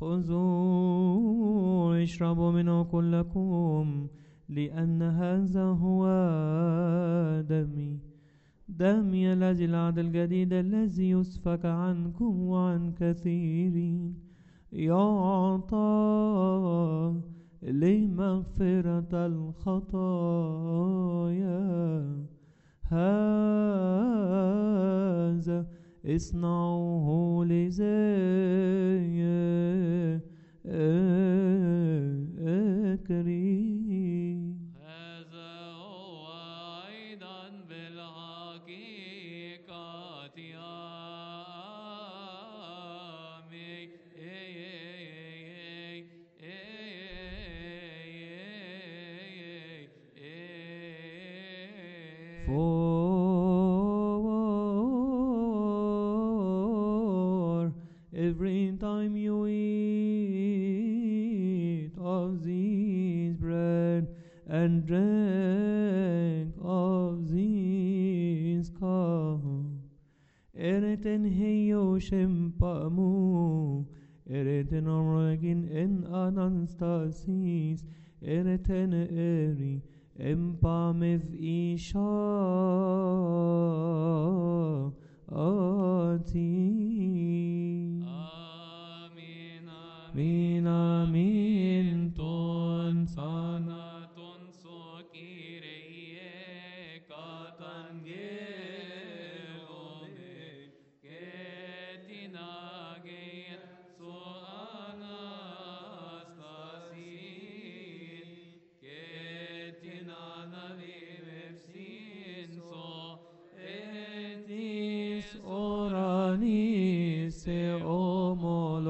خذوا اشربوا منه كلكم لأن هذا هو دمي دمي الذي العهد الجديد الذي يسفك عنكم وعن كثيرين يعطى لمغفرة الخطايا. هذا اصنعوه لذكري. هذا هو أيضا بالحقيقة آمين. For every time you eat of this bread and drink of this cup, eten heio shempamu, eten origin en anastasis, eten eri empamev isha ati. Amin, Min amin ton sana ton so kireye katan gelome ketina gen so anastasin ketina navivepsin so etis orani se omolo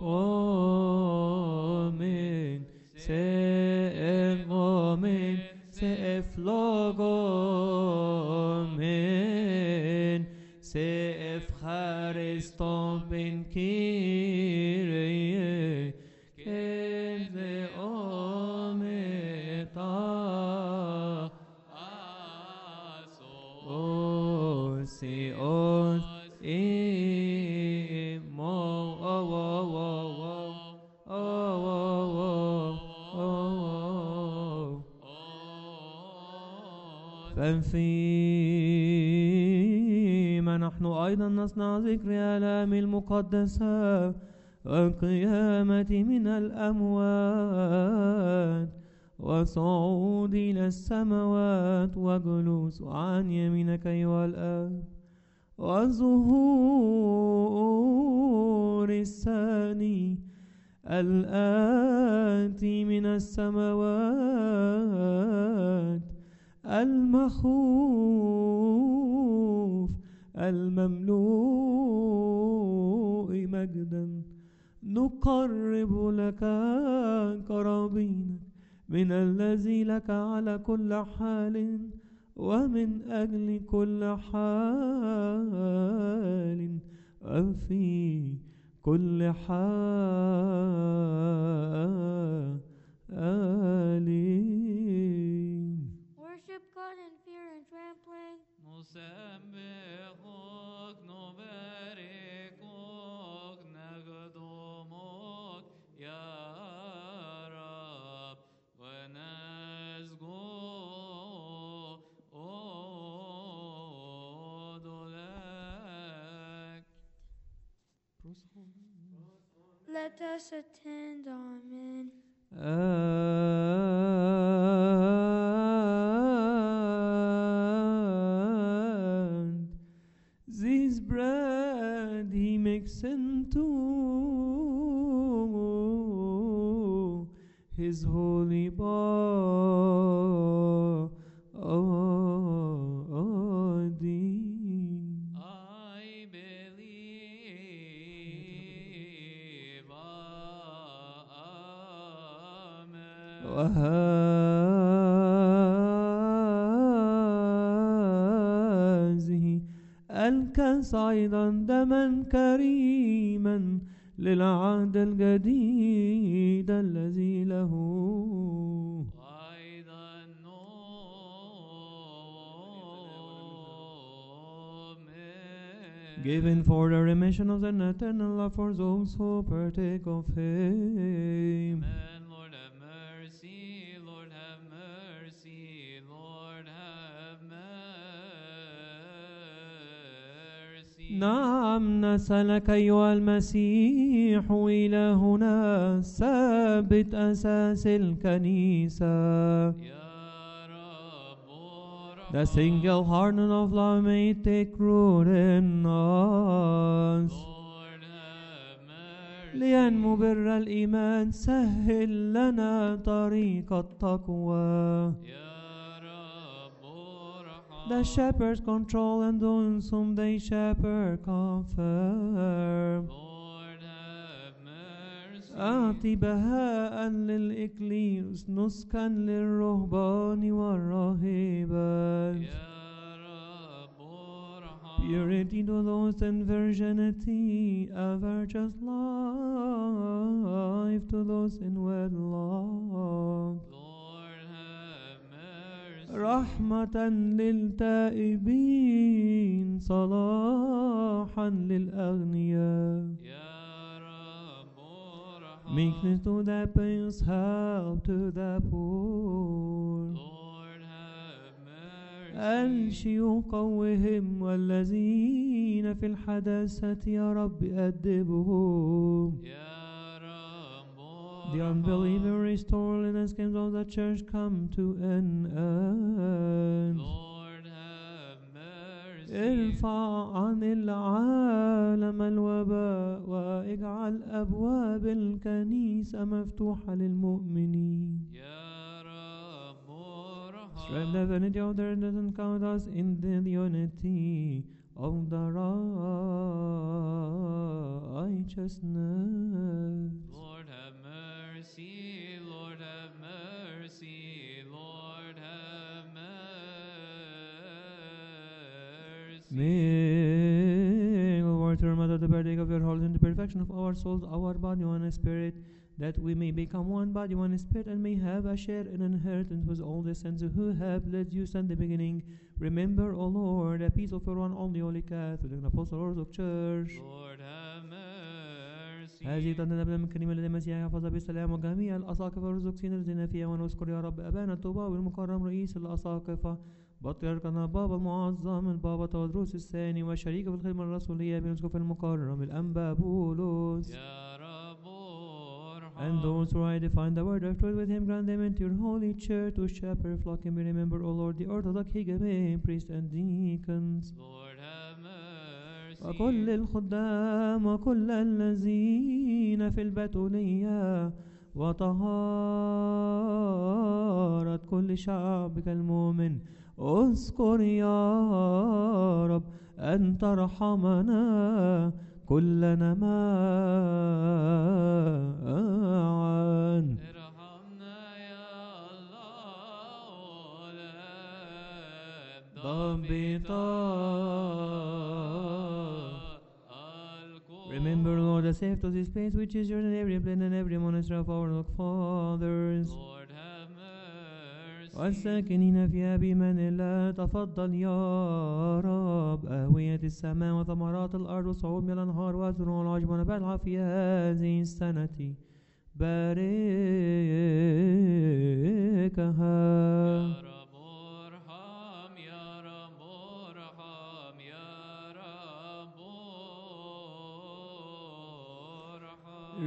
omen se omen se eflogomen se efchariston ben kyrie keze ometa aso o si on e mo o o o o o o o فيما نحن أيضا نصنع ذكر آلام المقدسة والقيامة من الأموات وصعود إلى السماوات وجلوس عن يمينك أيها الآب والظهور الثاني الآتي من السماوات المخوف المملوء مجدا نقرب لك قرابينك من الذي لك على كل حال ومن أجل كل حال وفي كل حال. Worship God in fear and trembling. نسبحك نباركك نخدمك يا رب ونسجد لك. Let us attend. Amen. And this bread he makes into his holy body. I believe. Amen. وهذه الكأس أيضا دما كريما للعهد الجديد الذي له أيضا نؤمن. given for the remission of sin, eternal love for those who partake of him. Amen. Lord have mercy. Lord have mercy. Lord have mercy. نعم نسألك أيها المسيح إلهنا ثابت أساس الكنيسة. يا رب The single hearted of love may take root in us. Lord have mercy. لينمو بر الإيمان سهل لنا طريق التقوى. يا رب ارحم. The shepherds control and those whom they shepherd confirm. Lord have mercy. أعطي بهاء للإكليروس نسكا للرهبان والراهبات. يا رب ارحم. Purity to those and virginity, a virtuous life to those in wedlock. Lord have mercy. رحمة للتائبين صلاحا للأغنياء. يا رب ارحم. Meekness to the pious, help to the poor. Lord have mercy. الشيوخ قوهم والذين في الحداثة يا رب أدبهم. يا رب The ارحم. unbeliever restore and the schemes of the church come to an end. Lord have mercy. ارفع عن العالم الوباء واجعل أبواب الكنيسة مفتوحة للمؤمنين. يا رب ارحم. Strengthen the unity of the and count us in the unity of the righteousness. Lord have mercy. Lord have mercy. Lord have mercy. May the Lord turn out of the partake of your holy and the perfection of our souls, our body, one spirit, that we may become one body, one spirit, and may have a share in inheritance with all the saints who have led you since the beginning. Remember, O Lord, a peace of your one only holy Catholic and Apostle Orthodox Church. Lord have mercy. هذه تنتبه من كلمة المسيح يحفظ بالسلام وجميع الأساقفة والرزقين الذين فيها، ونذكر يا رب أبانا الطوباوي المكرم رئيس الأساقفة، بطريركنا البابا المعظم البابا تودروس الثاني، وشريك في الخدمة الرسولية بنسكوف المكرم الأنبا بولس. يا رب ارحم. And those who I define the word of truth with him, grant them into your holy church to shepherd flock, and we remember, O Lord, the Orthodox Higame, priests and deacons. Lord have mercy. وكل الخدام وكل الذين في البتولية وطهارة كل شعبك المؤمن، اذكر يا رب أن ترحمنا كلنا معا. ارحمنا يا الله ولا ضبطا. الكل. Remember, Lord, the safety of this place which is yours in every plain and every monastery of our fathers. Lord have mercy. والساكنين فيها بمن الله، تفضل يا رب آوية السماء وثمرات الأرض وصعود من الأنهار وأزرع العشب ونباتها في هذه السنة، باركها. يا رب ارحم. يا رب ارحم. يا رب ارحم.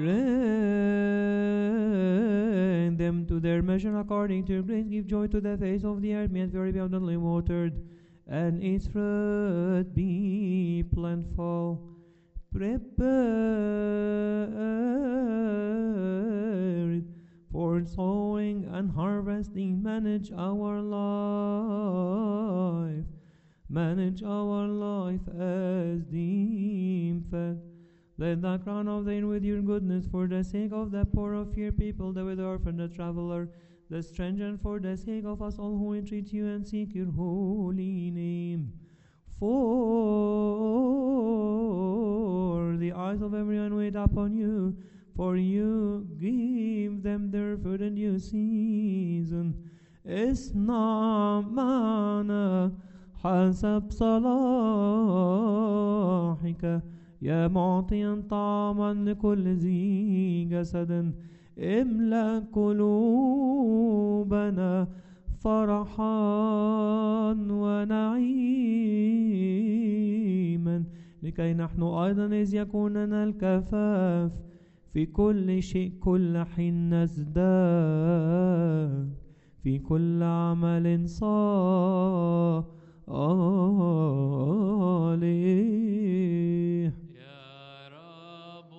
Rain them to their measure according to your grace. Give joy to the face of the earth. May it be abundantly watered, and its fruit be plentiful. Prepared for sowing and harvesting. Manage our life. Manage our life as deemed fit. Let the crown of thine with your goodness for the sake of the poor of your people, the widow, orphan, the traveler, the stranger, and for the sake of us all who entreat you and seek your holy name. For the eyes of everyone wait upon you, for you give them their food in due season. اصنع معنا حسب صلاحك يا معطيا طعاما لكل ذي جسد. املأ قلوبنا فرحا ونعيما لكي نحن أيضا إذ يكون لنا الكفاف في كل شيء كل حين نزداد في كل عمل صالح. يا رب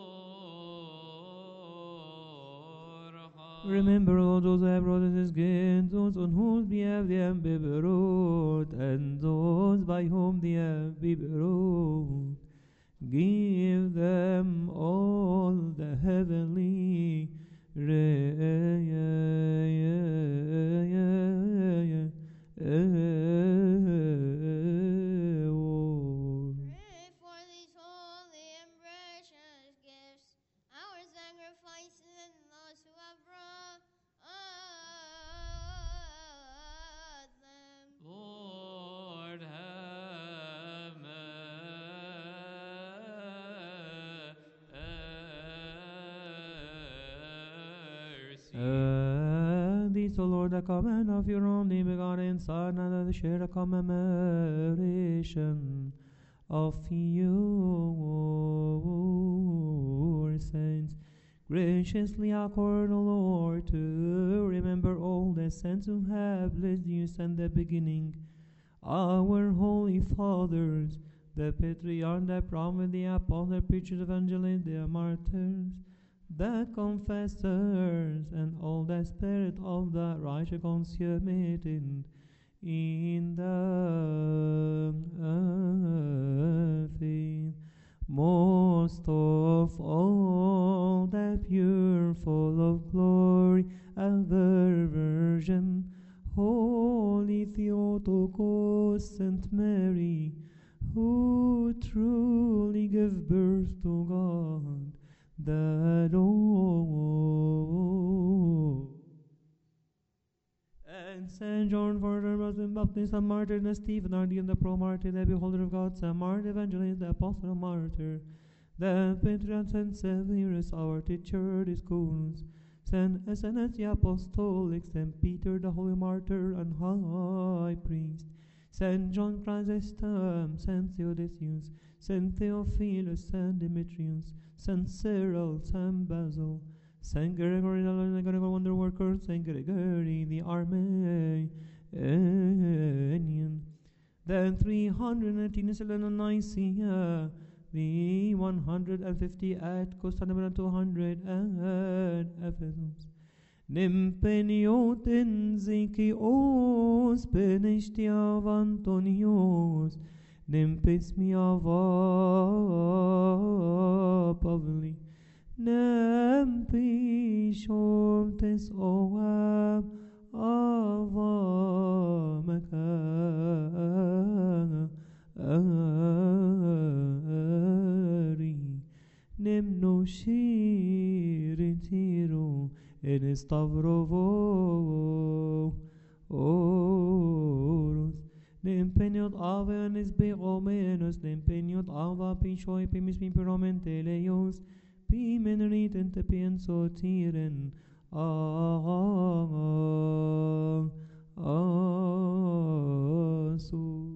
ارحم. Remember all those who have brought us his gifts, those on whose behalf they have been brought, and those by whom they have been brought. Give them all the heavenly reward. Pray for these holy and precious gifts, our sacrifices, and those who have brought them. Lord have mercy. Uh, these, O Lord, the command of your only begotten Son, and the share the commemoration of your saints. Graciously accord, O Lord, to remember all the saints who have blessed you since the beginning, our holy fathers, the patriarchs, the prophets, the apostles, the preachers, evangelists, the martyrs, the confessors, and all the spirit of the righteous consummated in the faith. Most of all, the pure, full of glory, ever Virgin, Holy Theotokos, Saint Mary, who truly gave birth to God the Lord. And Saint John, Martyr, Muslim Baptist, and Martyr, and Stephen, Ardian, the pro-martyr, the beholder of God, Saint Martyr, Evangelist, the apostle and martyr, the patriarch, Saint Severus, our teacher, the schools, Saint Esenes, the apostolic, Saint Peter, the holy martyr and high priest, Saint John Chrysostom, Saint Theodosius, Saint Theophilus, Saint Demetrius, Saint Cyril, Saint Basil, Saint Gregory, the Gregory wonder worker, Saint Gregory the Armenian, the three hundred eighteen in Nicaea, the one hundred fifty at Constantinople, two hundred at Ephesus. Nimpenioten Zikios, Penishtiav Antonios, Nimpismiava Pavli, Nempishom Tes Oab Ava Makari, Nimno Shiritiro, in Stavrovo Oros. Nempeniot ave anis be omenos, nempeniot ava pishoi pimis mi piromenteleos, pimenrit ente pienso tiren asus.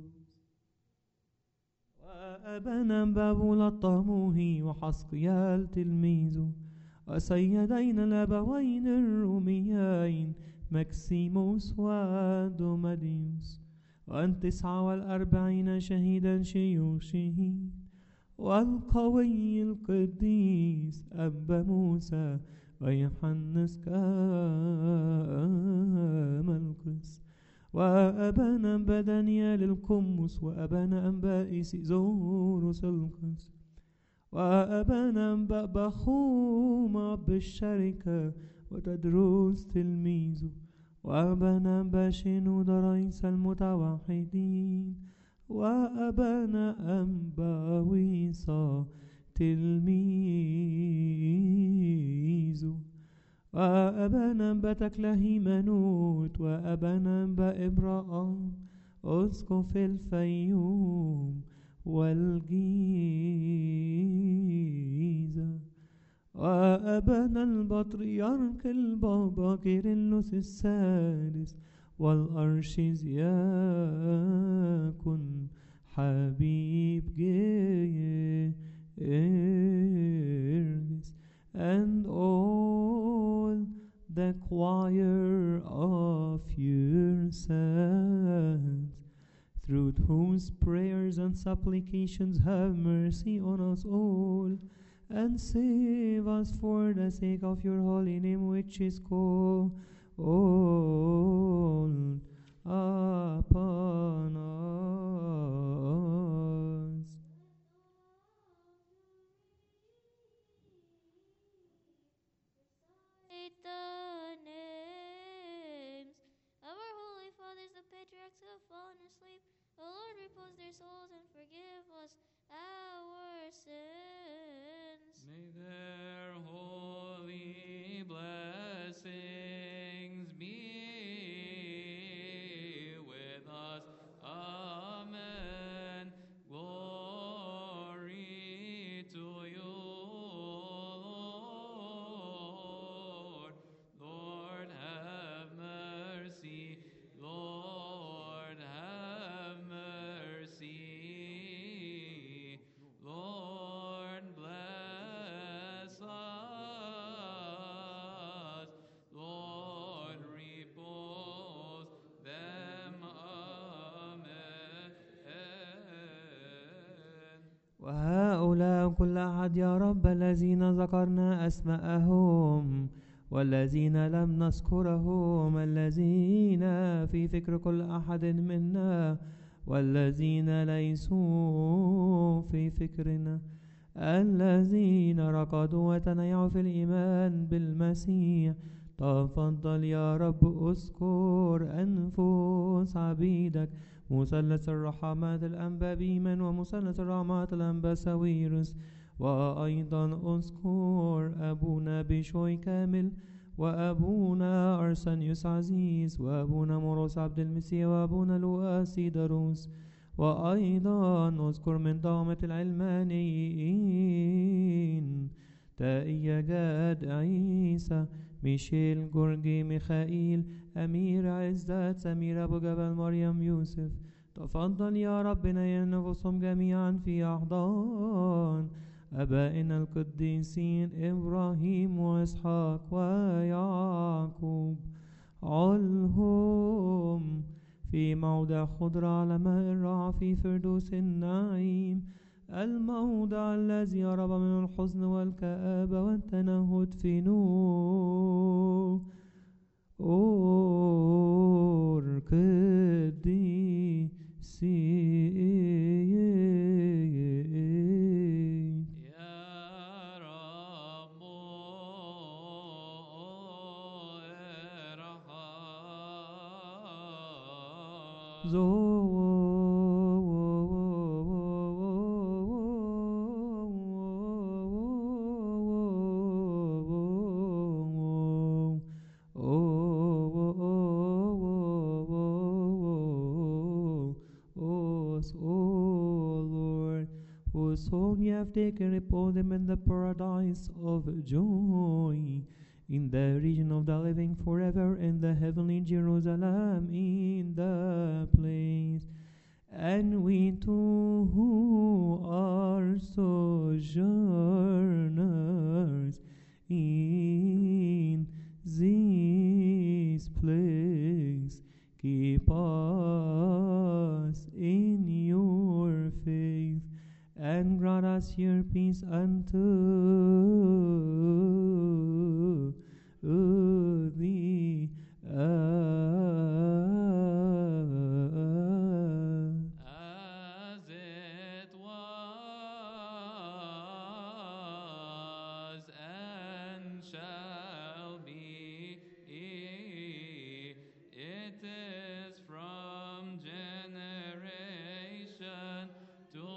وأبنا بابول الطموهي وحسقيال تلميذه وسيدين الأبوين الروميين مكسيموس ودوماديوس، وأن تسعة والأربعين شهيدا شيوخه، والقوي القديس أبا موسى ويوحنس كملقس، وأبانا أنبا دانيال القمص، وأبانا أنبا إيسيزوروس القس، وأبانا أنبا بخوما بالشركة وتدروس تلميذه، وأبانا أنبا شنود رئيس المتوحدين، وأبانا أنبا ويصا تلميذه، وأبانا أنبا تكلهيمانوت، وأبانا أنبا إبراء أسقف الفيوم والجيزة، وأبانا البطريرك البابا كيرلس السادس والأرشيزياكون Habib Gerges, and all the choir of your saints, through whose prayers and supplications have mercy on us all, and save us for the sake of your holy name, which is called upon us. Recite the names of our holy fathers, the patriarchs who have fallen asleep. O Lord, repose their souls and forgive us our sins. May their holy blessings be with us. Amen. Glory to you, Lord. Lord, have mercy. Lord, have mercy. Lord, bless us. Lord, repose them. Amen. وهؤلاء كل أحد يا رب الذين ذكرنا أسماءهم والذين لم نذكرهم، الذين في فكر كل أحد منا والذين ليسوا في فكرنا، الذين رقدوا وتنيعوا في الإيمان بالمسيح. تفضل يا رب اذكر أنفس عبيدك مثلث الرحمات الأنبا بيمن ومثلث الرحمات الأنبا ساويرس، وأيضا اذكر أبونا بشوي كامل وأبونا أرسنيوس عزيز وأبونا موروس عبد المسيح وأبونا لواسي دروس، وأيضا اذكر من ضامة العلمانيين تائية جاد عيسى ميشيل جورجي ميخائيل أمير عزت سمير أبو جبل مريم يوسف. تفضل يا ربنا ينفسهم جميعا في أحضان أبائنا القديسين إبراهيم وإسحاق ويعقوب، علهم في موضع خضرة على ماء الرعى في فردوس النعيم، الموضع الذي يرب من الحزن والكآبة والتنهد في نور أور قديسين. يا رب ارحم. Whom you have taken, repose them in the paradise of joy, in the region of the living forever, in the heavenly Jerusalem, in the place. And we too who are sojourners in this place, keep us in your faith, and grant us your peace unto the end. As it was and shall be, it is from generation to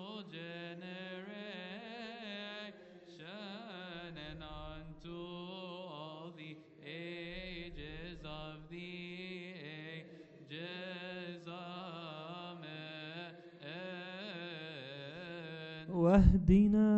generation and unto all the ages of the ages. Amen. واهدنا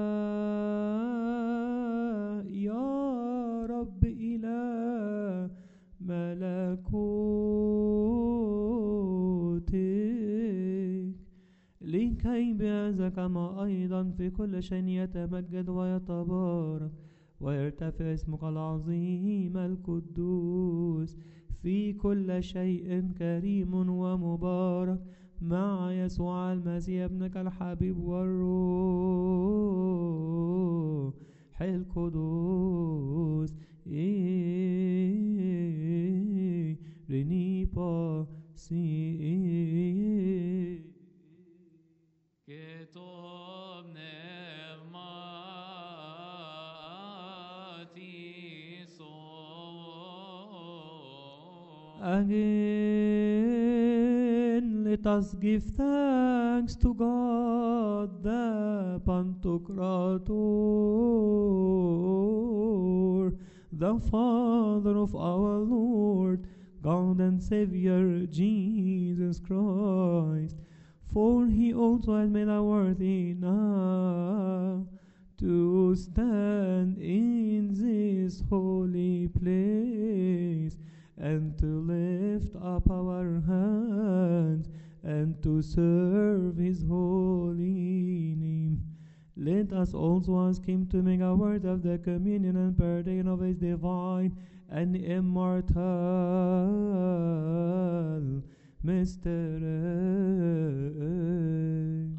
يا رب إلى ملكوتك لكي بهذا كما أيضا في كل شيء يتمجد ويتبارك ويرتفع اسمك العظيم القدوس في كل شيء كريم ومبارك مع يسوع المسيح ابنك الحبيب والروح القدوس إيه رنيبا سي كتب نعمتي صور Again, let us give thanks to God, the Pantocrator, the Father of our Lord, God and Savior, Jesus Christ. For he also has made us worthy now to stand in this holy place and to lift up our hands and to serve his holy name. Let us also ask him to make a word of the communion and partaking of his divine and immortal mystery.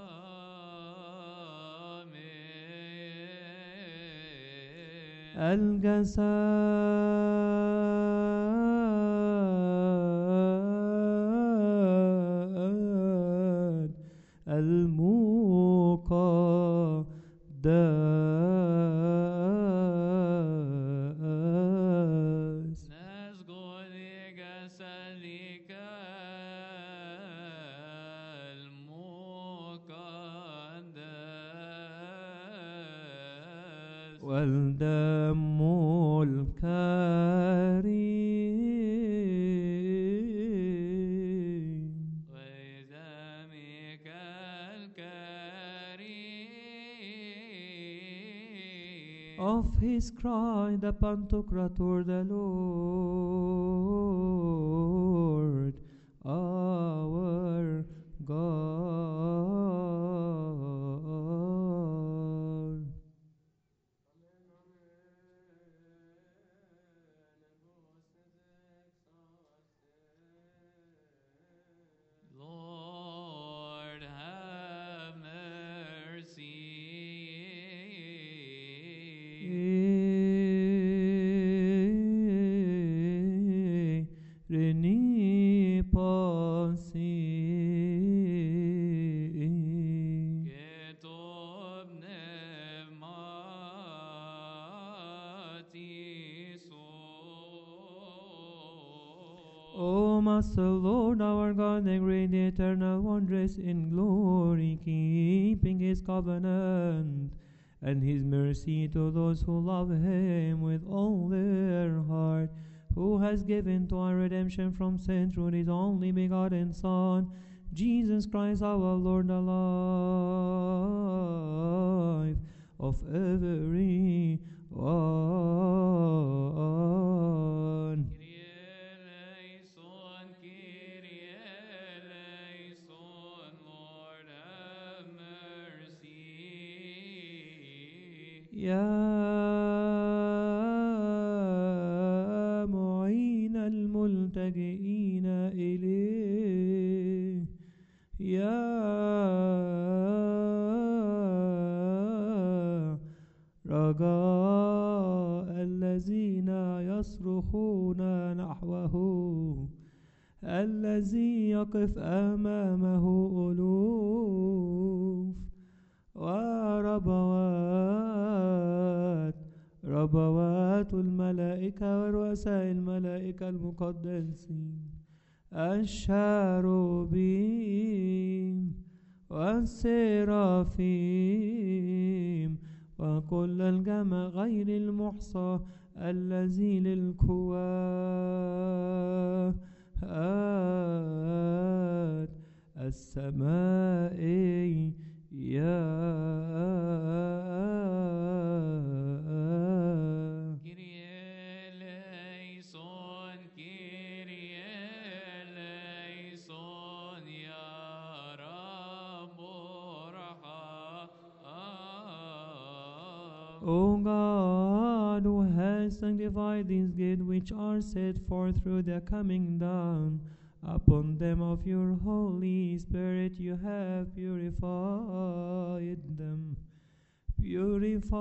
الجسد المقدس نسجد لجسدك المقدس والدم الكريم ودمك الكريم of his Christ the Pantocrator, the Lord our God. Lord, have mercy. Reni pasi كتب نعمتي صور O Master Lord our God, the great eternal wondrous in glory, keeping his covenant and his mercy to those who love him with all their heart, who has given to our redemption from sin through his only begotten Son, Jesus Christ our Lord, the life of every one. Kyrie eleison, Kyrie eleison, Lord have mercy. يا معين الملتجئين إليه، يا رجاء الذين يصرخون نحوه، الذي يقف أمامه ألوف وربوات ربوات الملائكة ورؤساء الملائكة المقدسين، الشاروبيم والسرافيم وكل الجمع غير المحصى الذي للقوات السماء يا Kyrie eleison, Kyrie eleison, ya Rab O God, who has sanctified these gifts which are set forth through the coming down upon them of your Holy Spirit, you have purified them. Purify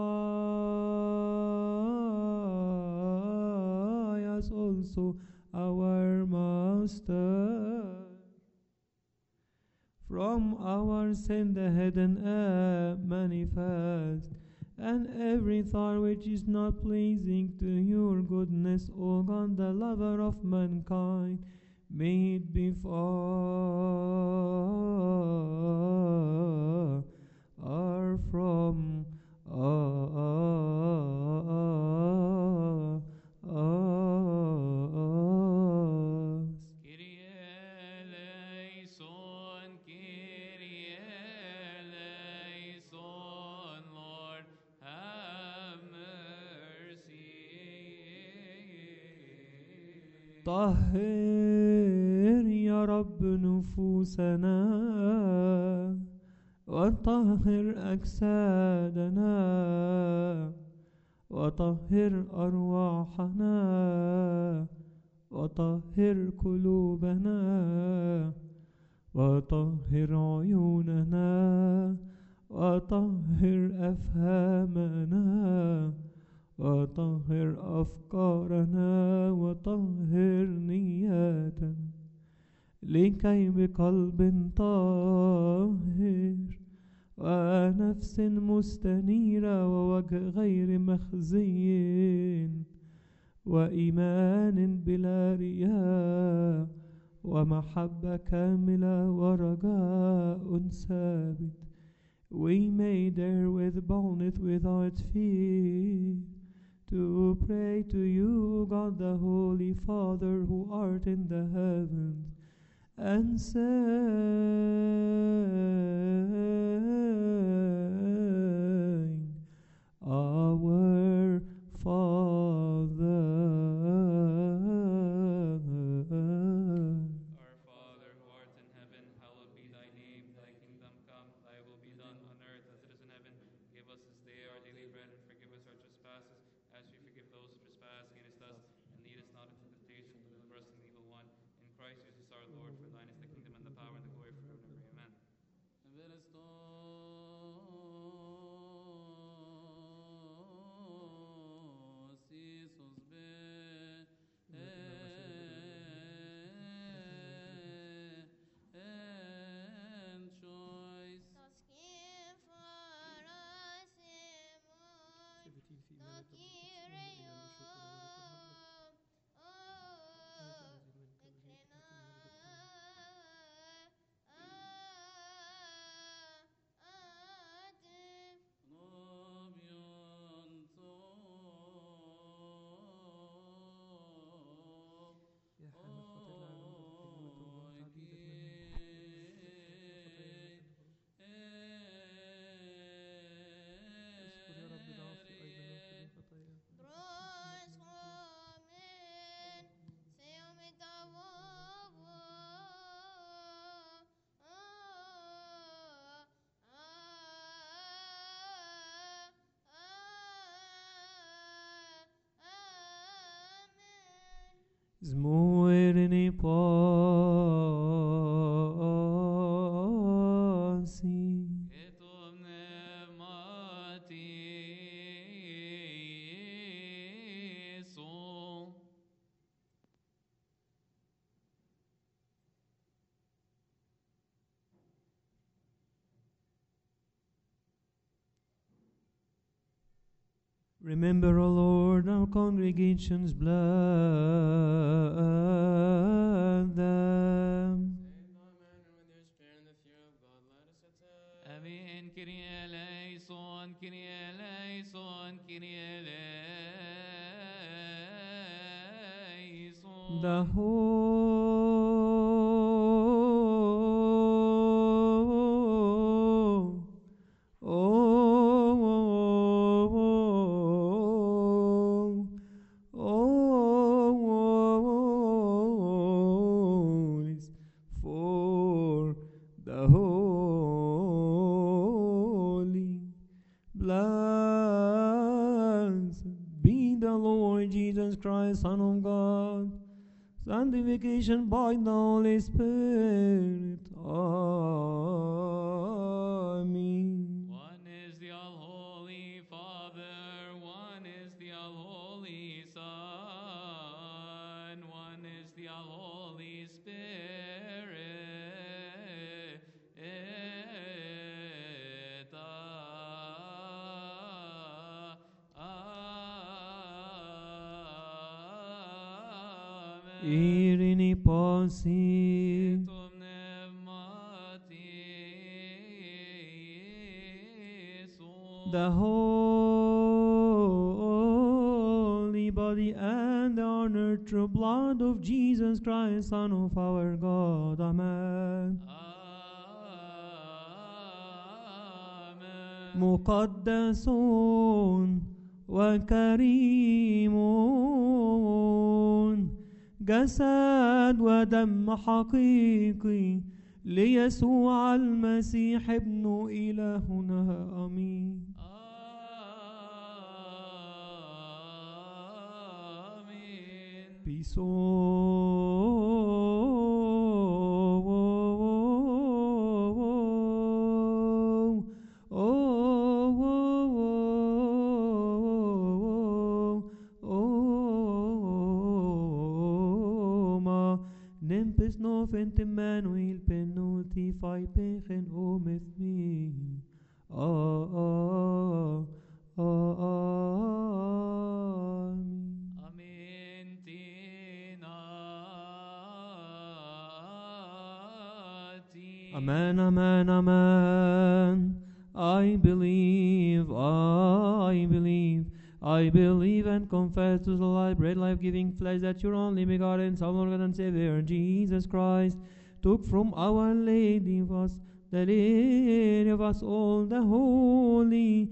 us also, our Master, from our sin the hidden uh, manifest, and every thought which is not pleasing to your goodness, O God, the lover of mankind, may it be far from us. Kyrie eleison, Kyrie eleison, Lord, have mercy. طهر يا رب نفوسنا وطهر أجسادنا وطهر أرواحنا وطهر قلوبنا وطهر عيوننا وطهر أفهامنا وطهر أفكارنا وطهر نياتنا لكي بقلب طاهر ونفس مستنيرة ووجه غير مخزي وإيمان بلا رياء ومحبة كاملة ورجاء ثابت, we may dare with boldness without fear to pray to you, God the Holy Father, who art in the heavens, and say, Our Father. Our Father who art in heaven, hallowed be thy name. Thy kingdom come, thy will be done on earth as it is in heaven. Give us this day our daily bread, and forgive us our trespasses, as we forgive those who trespass against us. And lead us not into temptation, but deliver us from the evil one. In Christ Jesus our Lord, for thine is the kingdom and the power and the glory forever and ever. Amen. Zmuirni pasi. Etum pneumati sol. Remember, O Lord, our congregation's blood them. Save thy man, and with your spirit and the fear of God, let us attend. Amen. Kyrie eleison, Kyrie eleison, Kyrie eleison. The whole for the holy blood Christ, Son of God, sanctification by the Holy Spirit. Amen. One is the all-holy Father, one is the all-holy Son, one is the all-holy Spirit. Amen. Irini posi. Et omne The holy body and the honored true blood of Jesus Christ, Son of our God. Amen. Amen. مقدس وكريم جسد ودم حقيقي ليسوع المسيح ابن إلهنا. آمين. Amen. Peace. Nempes novent Emmanuel penulti fai pechen ometh me. Ah, ah, ah, ah, Amen. Tinati. Amen, amen, amen. I believe, I believe, I believe and confess to the life, bread, life-giving flesh that your only begotten Son, Lord God and Savior, Jesus Christ, took from Our Lady of us, the Lady of us all, the Holy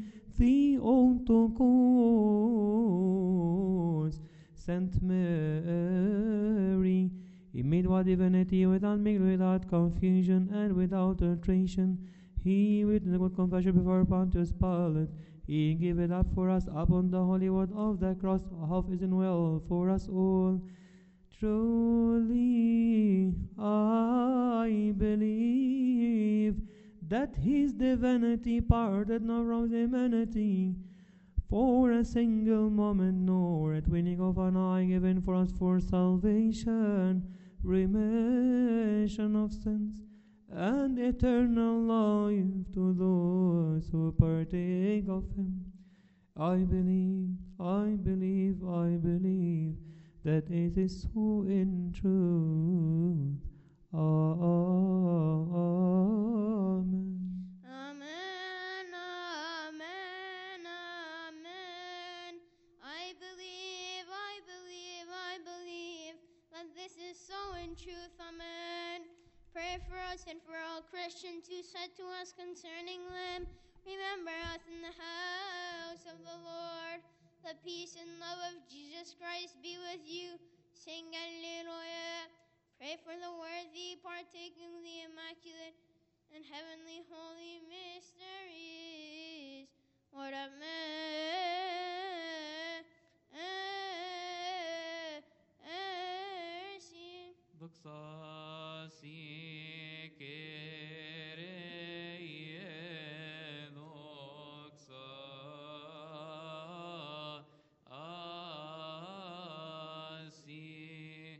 Theotokos, Saint Mary, He made what divinity without mixed, without confusion, and without alteration. He, with the good confession before Pontius Pilate, He gave it up for us upon the holy word of the cross, half is in well for us all. Truly, I believe that His divinity parted not from His humanity for a single moment, nor a twinkling of an eye given for us for salvation, remission of sins, and eternal life to those who partake of Him. I believe, I believe, I believe that it is so in truth. Amen. Amen, amen, amen. I believe, I believe, I believe that this is so in truth. Amen. Pray for us and for all Christians who said to us concerning them, remember us in the house of the Lord. The peace and love of Jesus Christ be with you. Sing Alleluia. Pray for the worthy partaking of the immaculate and heavenly holy mysteries. Lord have mercy. Doxa si Kyrie, doxa asi,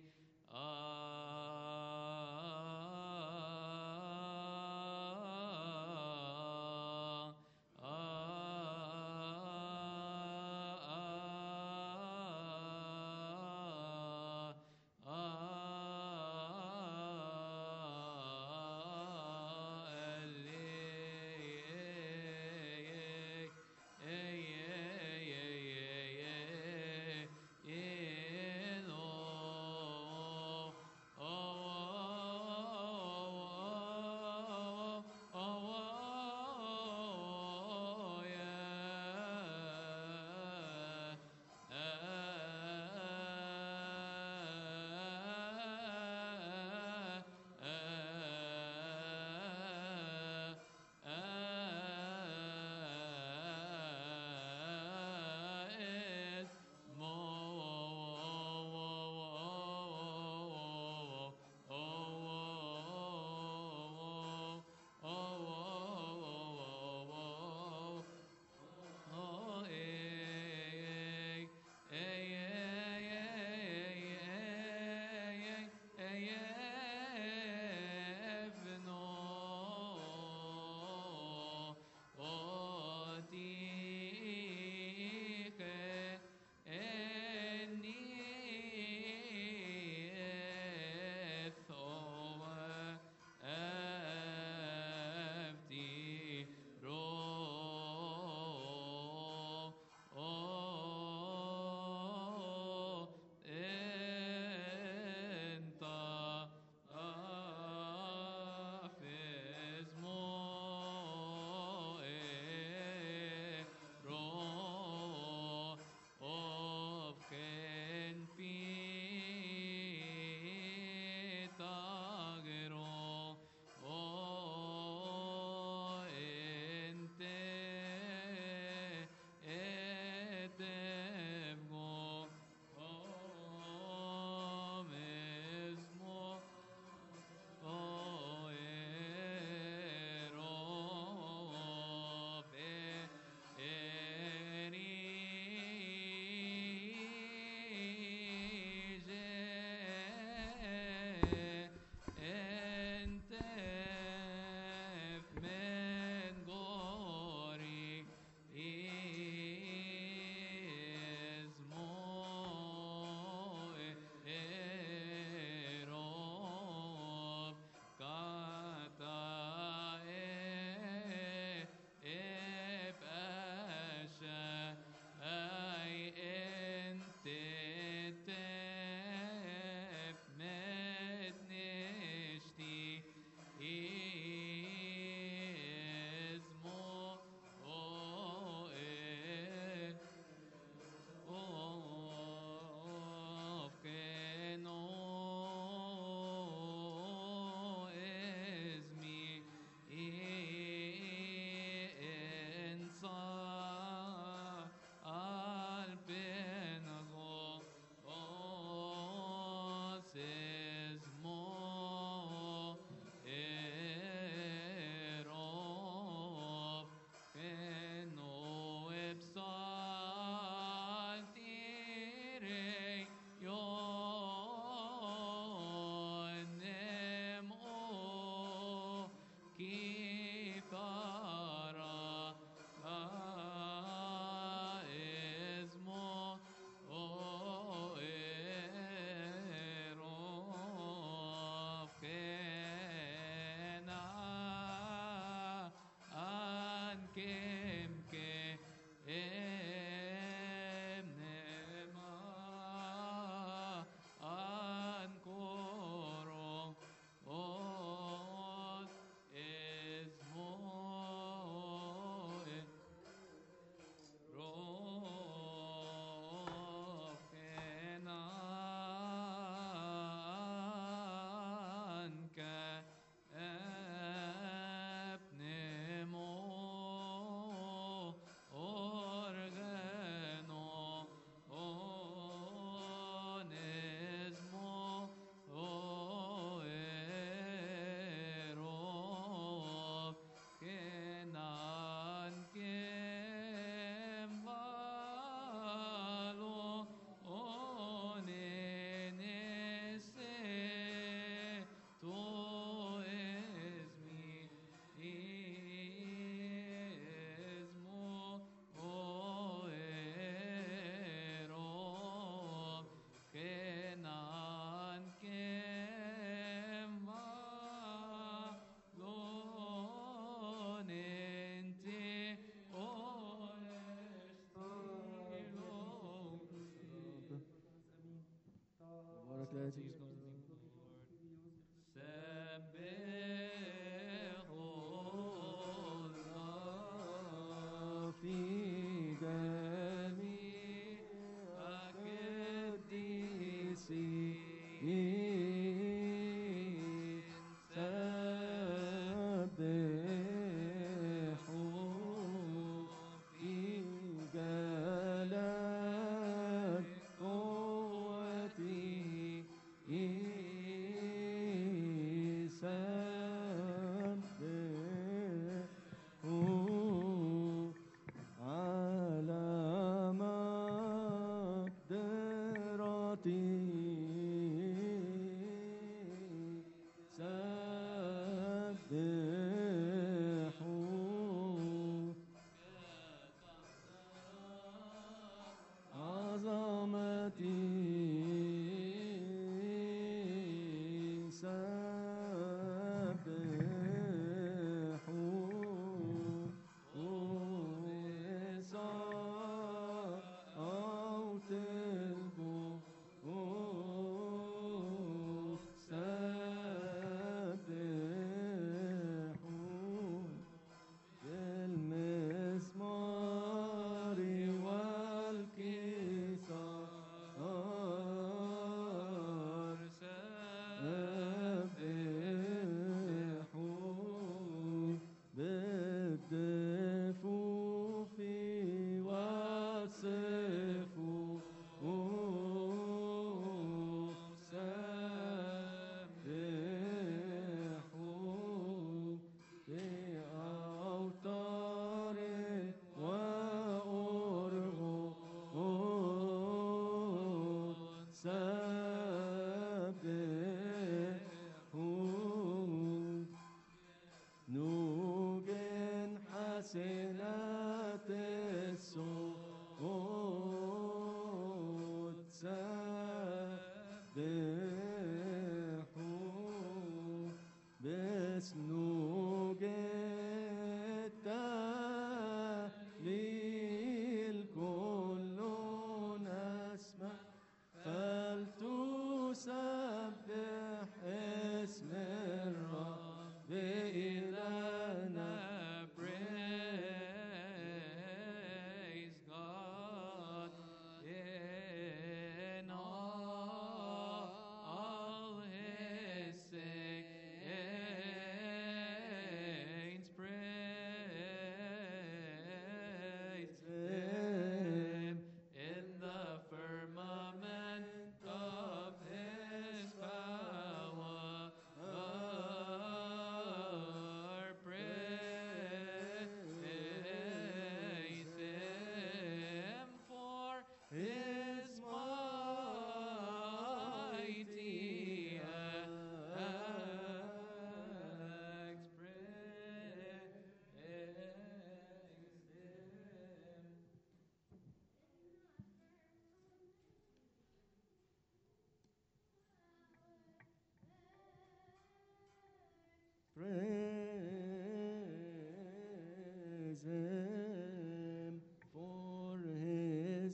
Praise him for his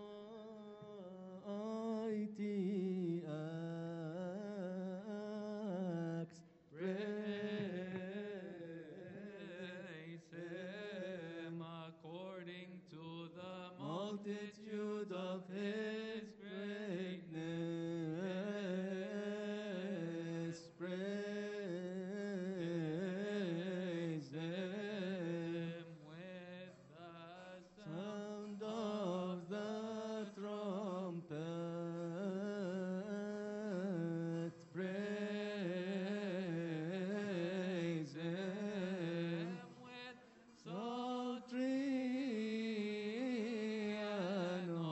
mighty acts. Praise him according to the Multitude of his greatness. Praise him with the sound of the trumpet. Praise him with psaltery and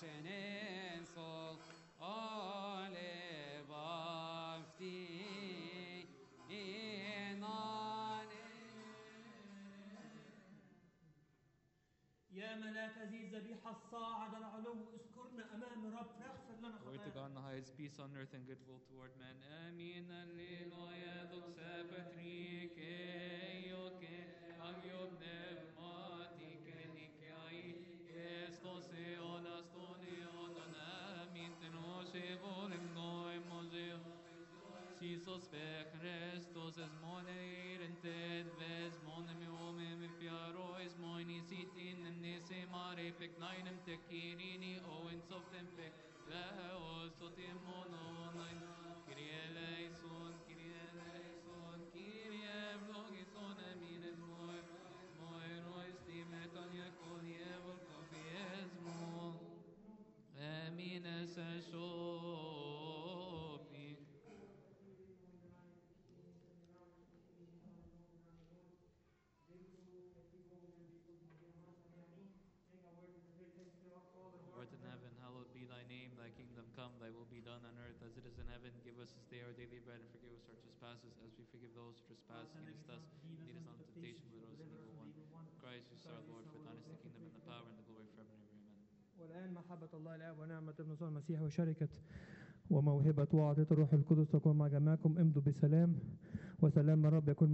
shenen sol ole bafti inane. يا ملاك ذي الذبيحة الصاعد العلو اذكرنا أمام الرب فاغفر لنا Glory to God خطايانا. in the highest, peace on earth and goodwill toward men. Amen. Alleluia. Doxa patrike ioke agiob pneumatike nikai estos eonas tone onan amin tenose volem noem moseo. Sisos pe Christos es moneir en ted ves monem eomem piaro es moinis itin nese mare pecnainem tekirini oen softem pec Leos totim mononain Kyrie eleison, Kyrie eleison, Kyrie vlogison amines moi moi rois timetan yakon evol confiesmo amines shopi. Lord in heaven, hallowed be thy name, thy kingdom come, thy will be done on earth as it is in heaven. Give us this day our daily bread and forgive us our trespasses as we forgive those who trespass against us. Lead us not into temptation, but deliver us from the evil one. Christ, who is our Lord, for thine is the kingdom and the power and the glory forever and ever. Amen. والآن محبة الله الآب ونعمة ابن يسوع المسيح وشركة وموهبة وعطية الروح القدس تكون مع جميعكم. امضوا بسلام وسلام الرب يكون